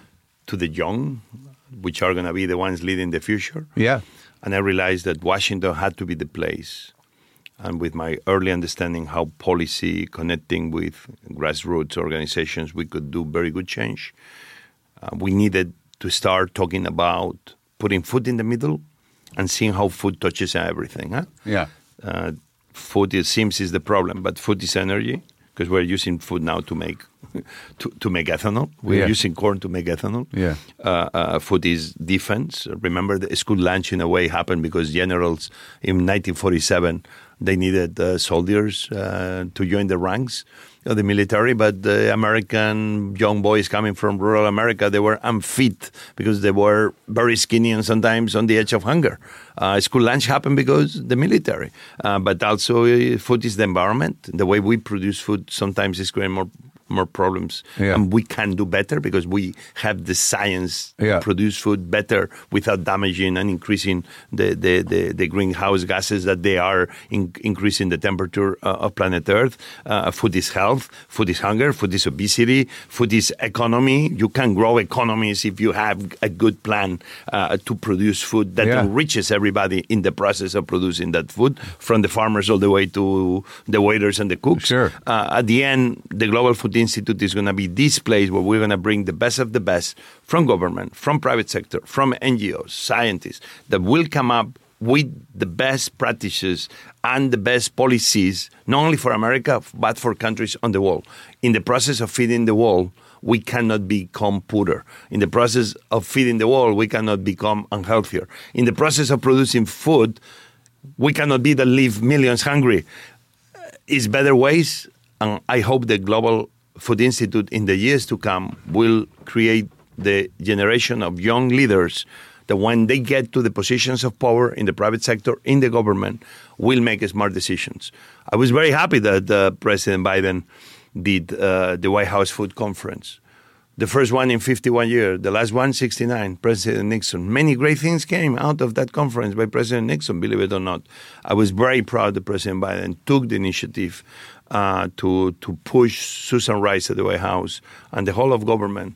to the young, which are going to be the ones leading the future. Yeah. And I realized that Washington had to be the place. And with my early understanding how policy, connecting with grassroots organizations, we could do very good change. Uh, we needed to start talking about putting food in the middle and seeing how food touches everything. Huh? Yeah. Uh, food, it seems, is the problem, but food is energy, because we're using food now to make to, to make ethanol. We're Yeah. using corn to make ethanol. Yeah. Uh, uh, food is defense. Remember, the school lunch in a way happened because generals in nineteen forty-seven, they needed uh, soldiers uh, to join the ranks of the military, but the American young boys coming from rural America, they were unfit because they were very skinny and sometimes on the edge of hunger. Uh, school lunch happened because the military, uh, but also uh, food is the environment. The way we produce food sometimes is creating more more problems. Yeah. And we can do better because we have the science Yeah. to produce food better without damaging and increasing the, the, the, the greenhouse gases that they are in, increasing the temperature uh, of planet Earth. Uh, food is health, food is hunger, food is obesity, food is economy. You can grow economies if you have a good plan uh, to produce food that Yeah. enriches everybody in the process of producing that food, from the farmers all the way to the waiters and the cooks. Sure. Uh, at the end, the Global Food Institute is going to be this place where we're going to bring the best of the best from government, from private sector, from N G Os, scientists, that will come up with the best practices and the best policies, not only for America, but for countries on the world. In the process of feeding the world, we cannot become poorer. In the process of feeding the world, we cannot become unhealthier. In the process of producing food, we cannot be that leave millions hungry. Is better ways, and I hope the Global Food Institute in the years to come will create the generation of young leaders that when they get to the positions of power in the private sector, in the government, will make smart decisions. I was very happy that uh, President Biden did uh, the White House Food Conference. The first one in fifty-one years, the last one, sixty-nine, President Nixon. Many great things came out of that conference by President Nixon, believe it or not. I was very proud that President Biden took the initiative uh, to, to push Susan Rice at the White House and the whole of government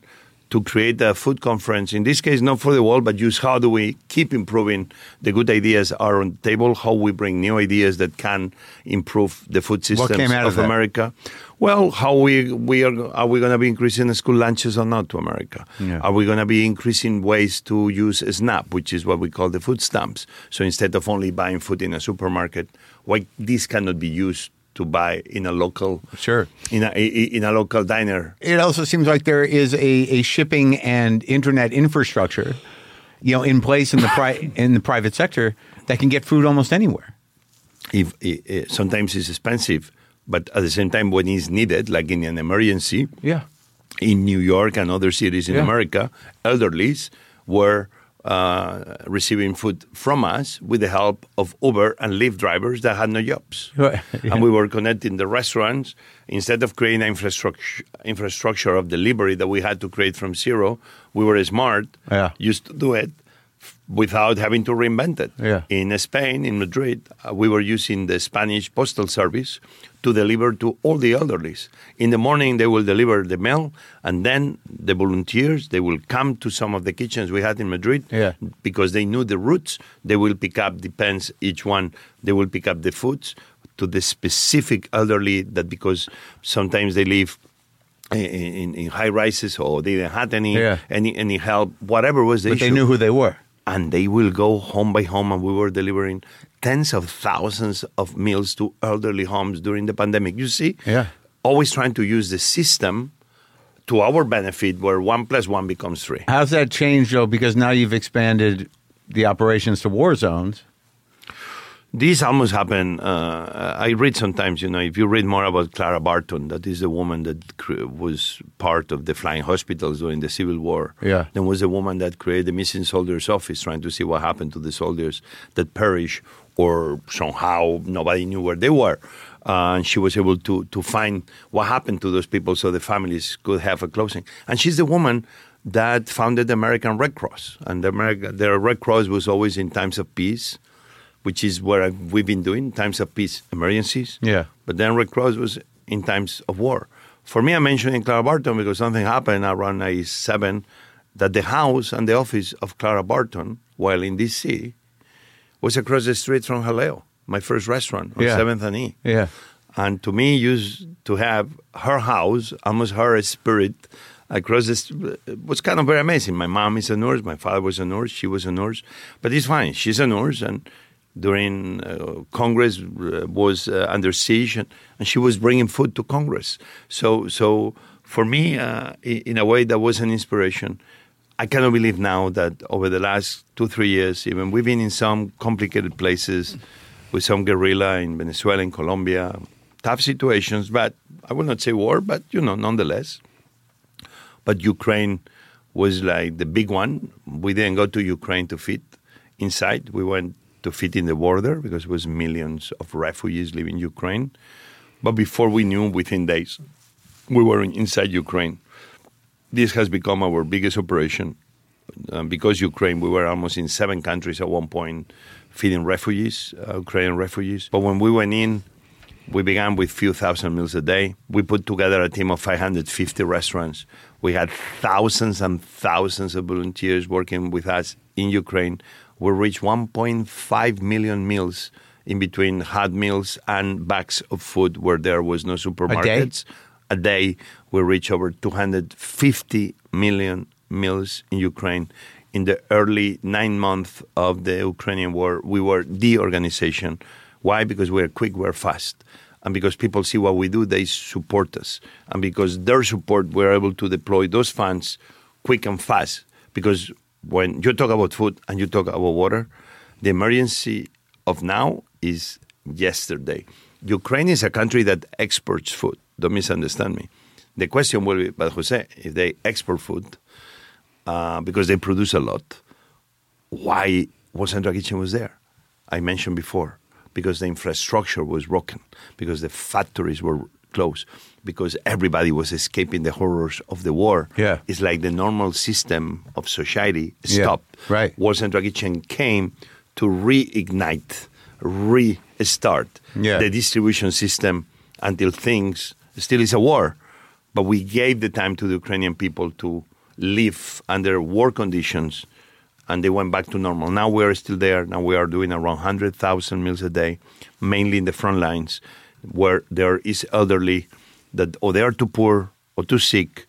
to create a food conference, in this case, not for the world, but use how do we keep improving the good ideas are on the table, how we bring new ideas that can improve the food systems What came out of, of that? America. Well, how we we are are we going to be increasing the school lunches or not to America? Yeah. Are we going to be increasing ways to use SNAP, which is what we call the food stamps? So instead of only buying food in a supermarket, why this cannot be used to buy in a local Sure. in a in a local diner? It also seems like there is a, a shipping and internet infrastructure, you know, in place in the pri- in the private sector that can get food almost anywhere. If, if sometimes it's expensive, but at the same time, when it's needed, like in an emergency, Yeah. in New York and other cities in Yeah. America, elderlies were uh, receiving food from us with the help of Uber and Lyft drivers that had no jobs. Right. Yeah. And we were connecting the restaurants. Instead of creating an infrastructure, infrastructure of delivery that we had to create from zero, we were smart, Yeah. used to do it without having to reinvent it. Yeah. In Spain, in Madrid, uh, we were using the Spanish postal service to deliver to all the elderlies. In the morning, they will deliver the mail, and then the volunteers, they will come to some of the kitchens we had in Madrid Yeah. because they knew the routes. They will pick up, depends each one, they will pick up the foods to the specific elderly that because sometimes they live in, in, in high rises or they didn't have any, Yeah. any, any help, whatever was the But issue. they knew who they were. And they will go home by home, and we were delivering tens of thousands of meals to elderly homes during the pandemic. You see, Yeah. always trying to use the system to our benefit, where one plus one becomes three. How's that changed, though? Because now you've expanded the operations to war zones. This almost happened. Uh, I read sometimes, you know, if you read more about Clara Barton, that is the woman that cre- was part of the flying hospitals during the Civil War. Yeah. Then was the woman that created the Missing Soldiers Office, trying to see what happened to the soldiers that perished or somehow nobody knew where they were. Uh, and she was able to to find what happened to those people so the families could have a closing. And she's the woman that founded the American Red Cross. And the, America, the Red Cross was always in times of peace, which is what I've, we've been doing, times of peace, emergencies. Yeah. But then Red Cross was in times of war. For me, I'm mentioning Clara Barton because something happened around ninety-seven that the house and the office of Clara Barton, while in D C, was across the street from Jaleo, my first restaurant on Yeah. seventh and E. Yeah. And to me, used to have her house, almost her spirit, across this, it was kind of very amazing. My mom is a nurse, my father was a nurse, she was a nurse. But it's fine, she's a nurse, and during uh, Congress uh, was uh, under siege, and, and she was bringing food to Congress. So, so for me, uh, in, in a way, that was an inspiration. I cannot believe now that over the last two, three years, even we've been in some complicated places with some guerrilla in Venezuela, in Colombia, tough situations, but I will not say war, but, you know, nonetheless. But Ukraine was like the big one. We didn't go to Ukraine to feed inside. We went to feed in the border because it was millions of refugees living in Ukraine. But before we knew, within days, we were inside Ukraine. This has become our biggest operation. Um, because Ukraine, we were almost in seven countries at one point feeding refugees, uh, Ukrainian refugees. But when we went in, we began with a few thousand meals a day. We put together a team of five hundred fifty restaurants. We had thousands and thousands of volunteers working with us in Ukraine. We reached one point five million meals in between hot meals and bags of food where there was no supermarkets. A day, a day we reached over two hundred fifty million meals in Ukraine. In the early nine months of the Ukrainian war, we were the organization. Why? Because we're quick, we're fast. And because people see what we do, they support us. And because their support, we're able to deploy those funds quick and fast. Because when you talk about food and you talk about water, the emergency of now is yesterday. Ukraine is a country that exports food. Don't misunderstand me. The question will be, but Jose, if they export food, uh, because they produce a lot, why World Central Kitchen was there? I mentioned before, because the infrastructure was broken, because the factories were closed, because everybody was escaping the horrors of the war. Yeah. It's like the normal system of society stopped. Yeah, right. World Central Kitchen came to reignite, restart Yeah. the distribution system until things, still is a war, but we gave the time to the Ukrainian people to live under war conditions, and they went back to normal. Now we are still there. Now we are doing around one hundred thousand meals a day, mainly in the front lines, where there is elderly that or they are too poor or too sick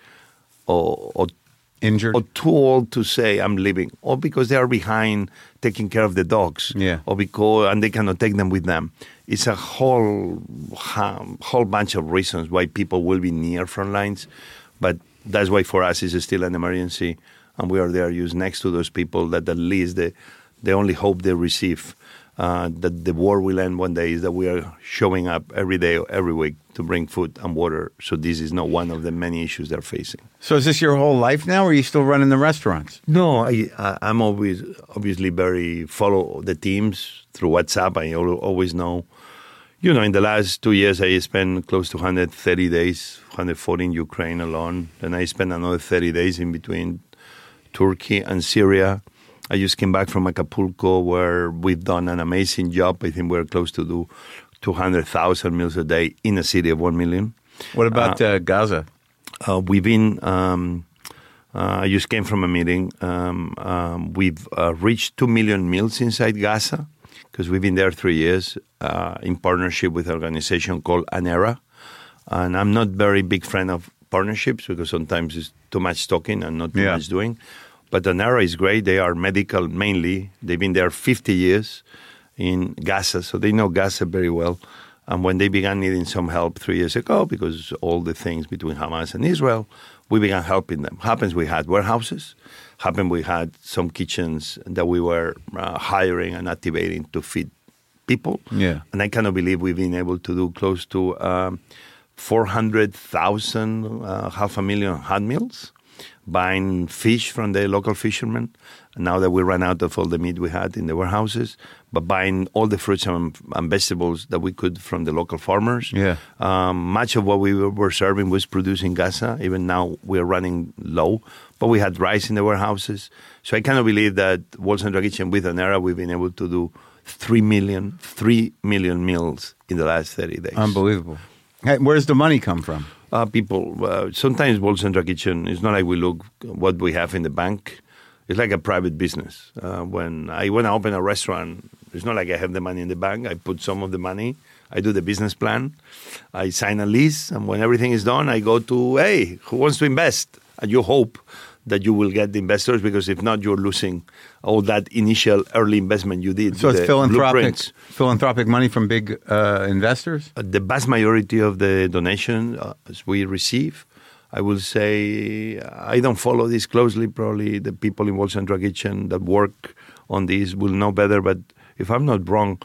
or, or Injured? or too old to say I'm leaving, or because they are behind taking care of the dogs, yeah. or because and they cannot take them with them. It's a whole whole bunch of reasons why people will be near front lines, but that's why for us it's still an emergency, and we are there used next to those people that at least the the only hope they receive uh, that the war will end one day is that we are showing up every day or every week to bring food and water. So this is not one of the many issues they're facing. So is this your whole life now, or are you still running the restaurants? No, I, I, I'm always obviously very follow the teams through WhatsApp. I al- always know. You know, in the last two years, I spent close to one hundred thirty days, one hundred forty in Ukraine alone. Then I spent another thirty days in between Turkey and Syria. I just came back from Acapulco, where we've done an amazing job. I think we're close to do two hundred thousand meals a day in a city of one million. What about uh, uh, Gaza? Uh, we've been, um, uh, I just came from a meeting. Um, um, we've uh, reached two million meals inside Gaza because we've been there three years uh, in partnership with an organization called ANERA. And I'm not very big fan of partnerships because sometimes it's too much talking and not too yeah. much doing. But ANERA is great. They are medical mainly. They've been there fifty years in Gaza, so they know Gaza very well. And when they began needing some help three years ago, because all the things between Hamas and Israel, we began helping them. Happens we had warehouses. Happened we had some kitchens that we were uh, hiring and activating to feed people. Yeah. And I cannot believe we've been able to do close to um, four hundred thousand, uh, half a million hot meals, buying fish from the local fishermen. Now that we ran out of all the meat we had in the warehouses, but buying all the fruits and, and vegetables that we could from the local farmers. Yeah. Um, much of what we were serving was produced in Gaza. Even now we are running low, but we had rice in the warehouses. So I cannot believe that World Central Kitchen with ANERA, we've been able to do three million, three million meals in the last thirty days. Unbelievable. Hey, where's the money come from? Uh, people, uh, sometimes World Central Kitchen, it's not like we look what we have in the bank. It's like a private business. Uh, when I want to open a restaurant, it's not like I have the money in the bank. I put some of the money. I do the business plan. I sign a lease. And when everything is done, I go to, hey, who wants to invest? And you hope that you will get the investors, because if not, you're losing all that initial early investment you did. So it's philanthropic, blueprints. philanthropic money from big uh, investors? Uh, the vast majority of the donations uh, we receive, I will say, I don't follow this closely. Probably the people in World Central Kitchen that work on this will know better. But if I'm not wrong,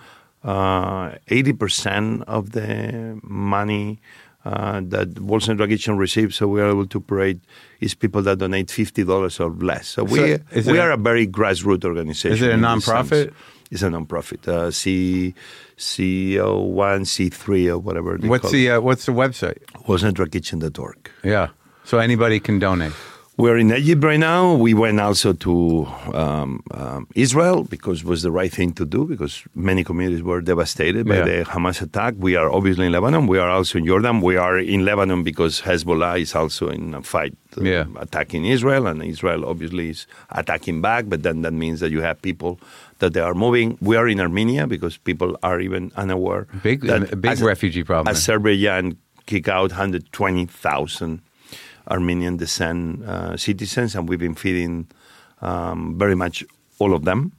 uh, eighty percent of the money uh, that World Central Kitchen receives, so we are able to operate, is people that donate fifty dollars or less. So, so we we are a, a very grassroots organization. Is it a nonprofit? It's a nonprofit. Uh, C C O one, C three, or whatever. They what's call the it. uh, What's the website? world central kitchen dot org. Yeah. So anybody can donate. We're in Egypt right now. We went also to um, um, Israel because it was the right thing to do, because many communities were devastated by yeah. the Hamas attack. We are obviously in Lebanon. We are also in Jordan. We are in Lebanon because Hezbollah is also in a fight uh, yeah. attacking Israel, and Israel obviously is attacking back, but then that means that you have people that they are moving. We are in Armenia because people are even unaware. Big, that a big as, refugee problem. Azerbaijan kicked out one hundred twenty thousand Armenian descent uh, citizens, and we've been feeding um, very much all of them.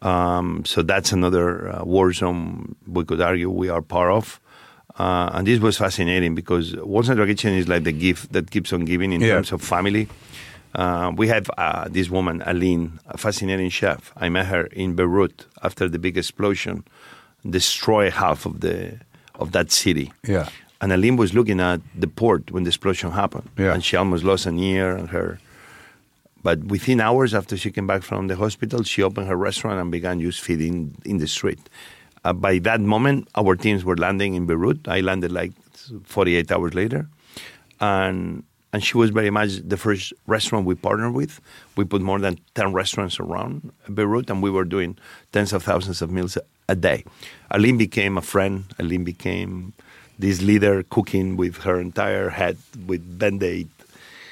Um, so that's another uh, war zone we could argue we are part of. Uh, and this was fascinating because World Central Kitchen is like the gift that keeps on giving in yeah. terms of family. Uh, we have uh, this woman, Aline, a fascinating chef. I met her in Beirut after the big explosion destroyed half of the of that city. Yeah. And Aline was looking at the port when the explosion happened. Yeah. And she almost lost an ear and her. But within hours after she came back from the hospital, she opened her restaurant and began just feeding in the street. Uh, by that moment, our teams were landing in Beirut. I landed like forty-eight hours later. And and she was very much the first restaurant we partnered with. We put more than ten restaurants around Beirut, and we were doing tens of thousands of meals a, a day. Aline became a friend. Aline became this leader, cooking with her entire head with Band-Aid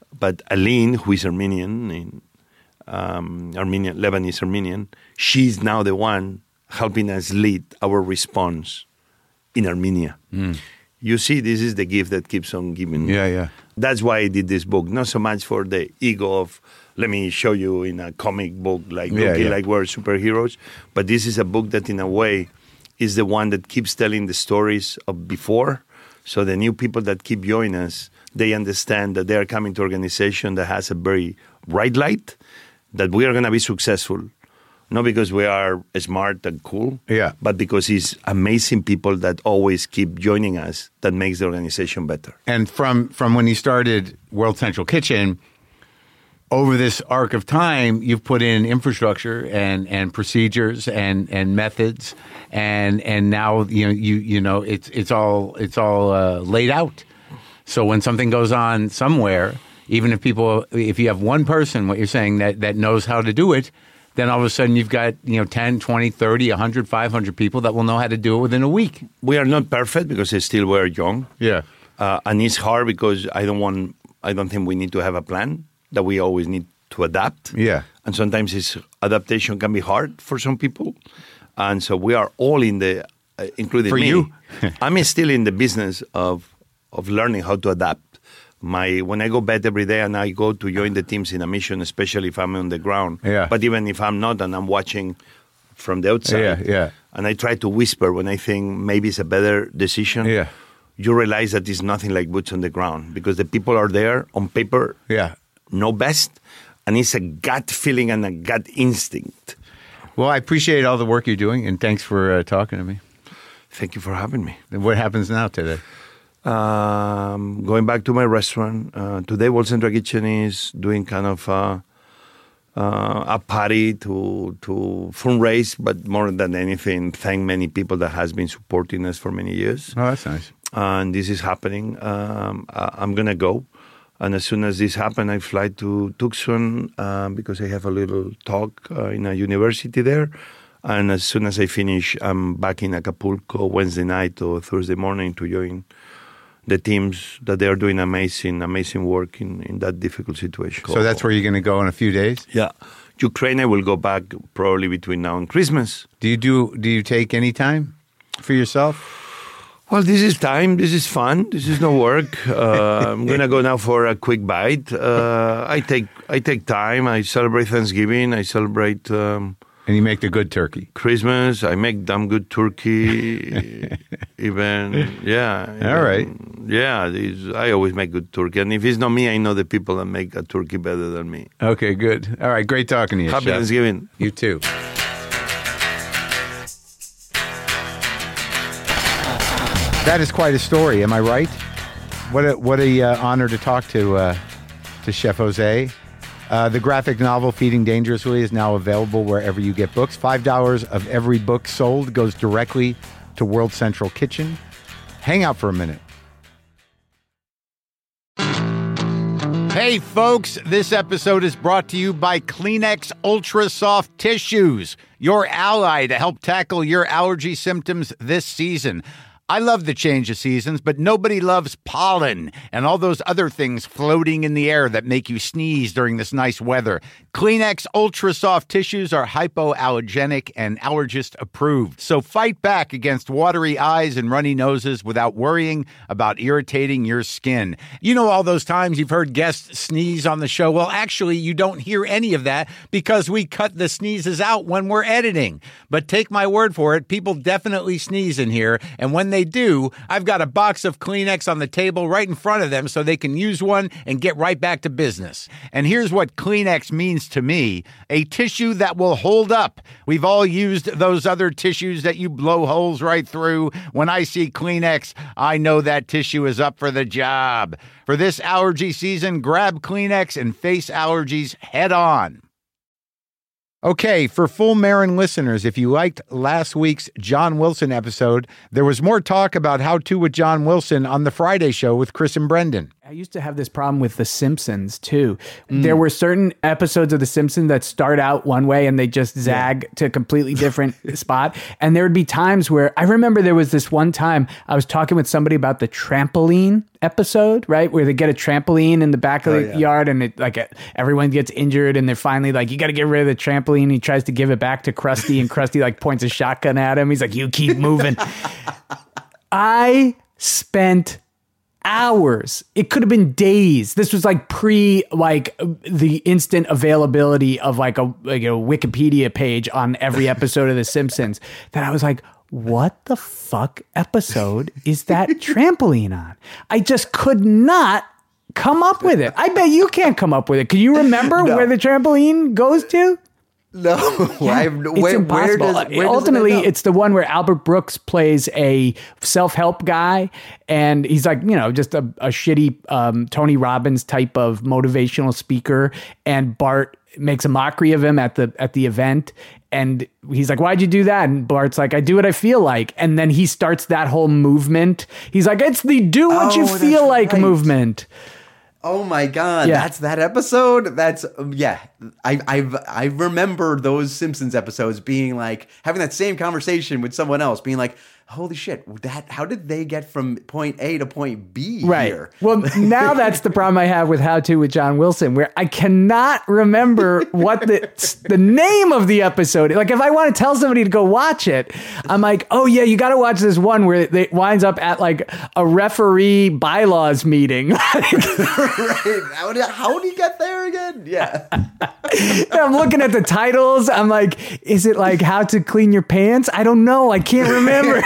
but Aline, who is Armenian, in, um, Armenian, Lebanese Armenian, she's now the one helping us lead our response in Armenia. Mm. You see, this is the gift that keeps on giving. Yeah, yeah. That's why I did this book. Not so much for the ego of, let me show you in a comic book, like, yeah, looking yeah. like we're superheroes. But this is a book that, in a way, is the one that keeps telling the stories of before. So the new people that keep joining us, they understand that they are coming to an organization that has a very bright light, that we are going to be successful. Not because we are smart and cool, yeah. but because it's amazing people that always keep joining us that makes the organization better. And from, from when you started World Central Kitchen, over this arc of time, you've put in infrastructure and, and procedures and, and methods, and and now you know you you know it's it's all it's all uh, laid out. So when something goes on somewhere, even if people, if you have one person, what you're saying, that, that knows how to do it, then all of a sudden you've got, you know, ten, twenty, thirty, one hundred, five hundred people that will know how to do it within a week. We are not perfect because still we're young. Yeah. Uh, and it's hard because I don't want, I don't think we need to have a plan, that we always need to adapt. Yeah. And sometimes it's, adaptation can be hard for some people. And so we are all in the, uh, including for me. you? I'm still in the business of of learning how to adapt. My when I go bed every day and I go to join the teams in a mission, especially if I'm on the ground. Yeah. But even if I'm not and I'm watching from the outside, Yeah, yeah. and I try to whisper when I think maybe it's a better decision. Yeah. You realize that it's nothing like boots on the ground because the people are there on paper, Yeah. know best, and it's a gut feeling and a gut instinct. Well, I appreciate all the work you're doing, and thanks for uh, talking to me. Thank you for having me. And what happens now today? Um, going back to my restaurant, uh, today World Central Kitchen is doing kind of uh, uh, a party to to fundraise, but more than anything, thank many people that has been supporting us for many years. Oh, that's nice. And this is happening. Um, I- I'm going to go. And as soon as this happens, I fly to Tucson uh, because I have a little talk uh, in a university there. And as soon as I finish, I'm back in Acapulco Wednesday night or Thursday morning to join the teams that they are doing amazing, amazing work in, in that difficult situation. So that's where you're going to go in a few days? Yeah. Ukraine, I will go back probably between now and Christmas. Do you do? Do you take any time for yourself? Well, this is time. This is fun. This is no work. Uh, I'm gonna go now for a quick bite. Uh, I take I take time. I celebrate Thanksgiving. I celebrate um, And you make the good turkey. Christmas. I make damn good turkey. Even yeah. All even, right. Yeah, these, I always make good turkey. And if it's not me, I know the people that make a turkey better than me. Okay, good. All right, great talking to you, Happy Chef. Thanksgiving. You too. That is quite a story. Am I right? What a what a uh, honor to talk to uh, to Chef Jose. Uh, the graphic novel Feeding Dangerously is now available wherever you get books. Five dollars of every book sold goes directly to World Central Kitchen. Hang out for a minute. Hey folks, this episode is brought to you by Kleenex Ultra Soft Tissues, your ally to help tackle your allergy symptoms this season. I love the change of seasons, but nobody loves pollen and all those other things floating in the air that make you sneeze during this nice weather. Kleenex Ultra Soft Tissues are hypoallergenic and allergist approved. So fight back against watery eyes and runny noses without worrying about irritating your skin. You know all those times you've heard guests sneeze on the show? Well, actually, you don't hear any of that because we cut the sneezes out when we're editing. But take my word for it, people definitely sneeze in here, and when they do, I've got a box of Kleenex on the table right in front of them so they can use one and get right back to business. And here's what Kleenex means to me: a tissue that will hold up. We've all used those other tissues that you blow holes right through. When I see Kleenex, I know that tissue is up for the job. For this allergy season, grab Kleenex and face allergies head on. Okay, for full Marin listeners, if you liked last week's John Wilson episode, there was more talk about How To with John Wilson on the Friday show with Chris and Brendan. I used to have this problem with The Simpsons too. Mm. There were certain episodes of The Simpsons that start out one way and they just zag yeah. to a completely different spot. And there would be times where I remember there was this one time I was talking with somebody about the trampoline episode, right? Where they get a trampoline in the back of oh, the yeah. yard and it like everyone gets injured and they're finally like, you got to get rid of the trampoline. He tries to give it back to Krusty and Krusty like points a shotgun at him. He's like, you keep moving. I spent hours. It could have been days. This was like pre like the instant availability of like a like a Wikipedia page on every episode of The Simpsons that I was like, what the fuck episode is that trampoline on? I just could not come up with it. I bet you can't come up with it. Can you remember no. where the trampoline goes to? No, yeah, I have, it's where, impossible. Where does, where Ultimately, does it it's the one where Albert Brooks plays a self-help guy, and he's like, you know, just a, a shitty um, Tony Robbins type of motivational speaker, and Bart makes a mockery of him at the at the event, and he's like, why'd you do that? And Bart's like, I do what I feel like, and then he starts that whole movement. He's like, it's the do what oh, you feel like right. movement. Oh my God, yeah. That's that episode. That's yeah. I I've I remember those Simpsons episodes being like having that same conversation with someone else, being like, holy shit, that how did they get from point A to point B right. here? Well, now that's the problem I have with How To with John Wilson, where I cannot remember what the the name of the episode. Like if I want to tell somebody to go watch it, I'm like, oh yeah, you got to watch this one where it winds up at like a referee bylaws meeting. Right. How did, how did he get there again? Yeah. I'm looking at the titles. I'm like, is it like How to Clean Your Pants? I don't know. I can't remember.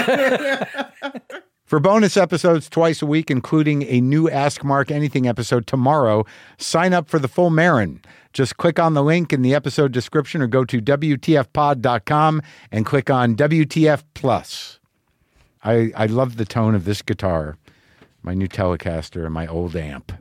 For bonus episodes twice a week, including a new Ask Mark Anything episode tomorrow, sign up for the full Marin. Just click on the link in the episode description or go to W T F pod dot com and click on W T F Plus. I, I love the tone of this guitar, my new Telecaster and my old amp.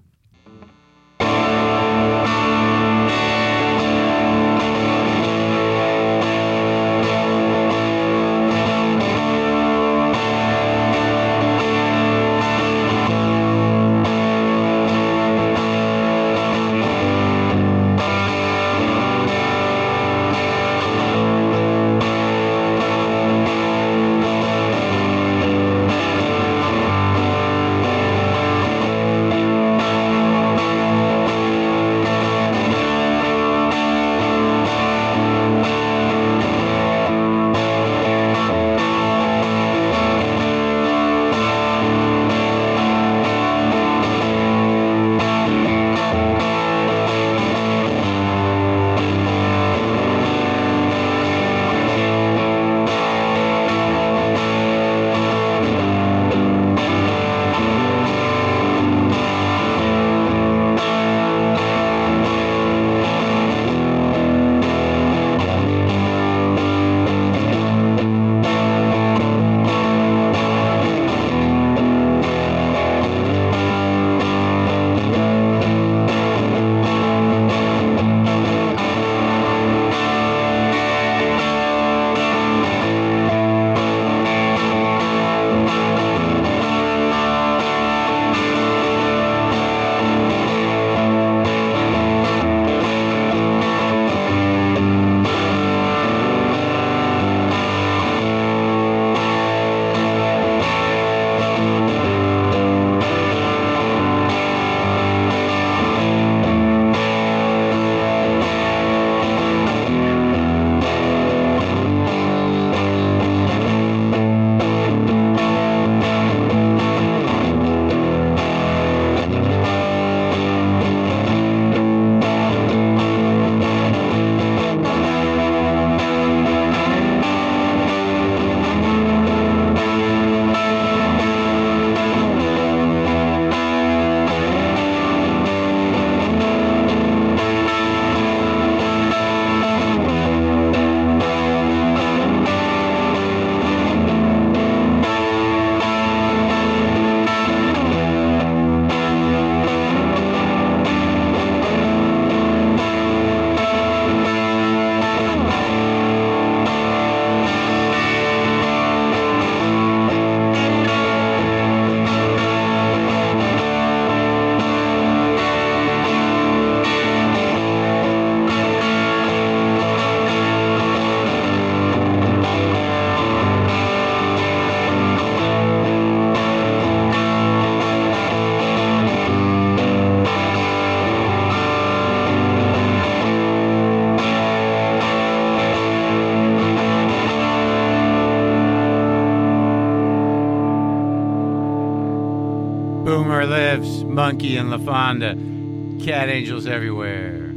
Boomer lives, Monkey and LaFonda, cat angels everywhere.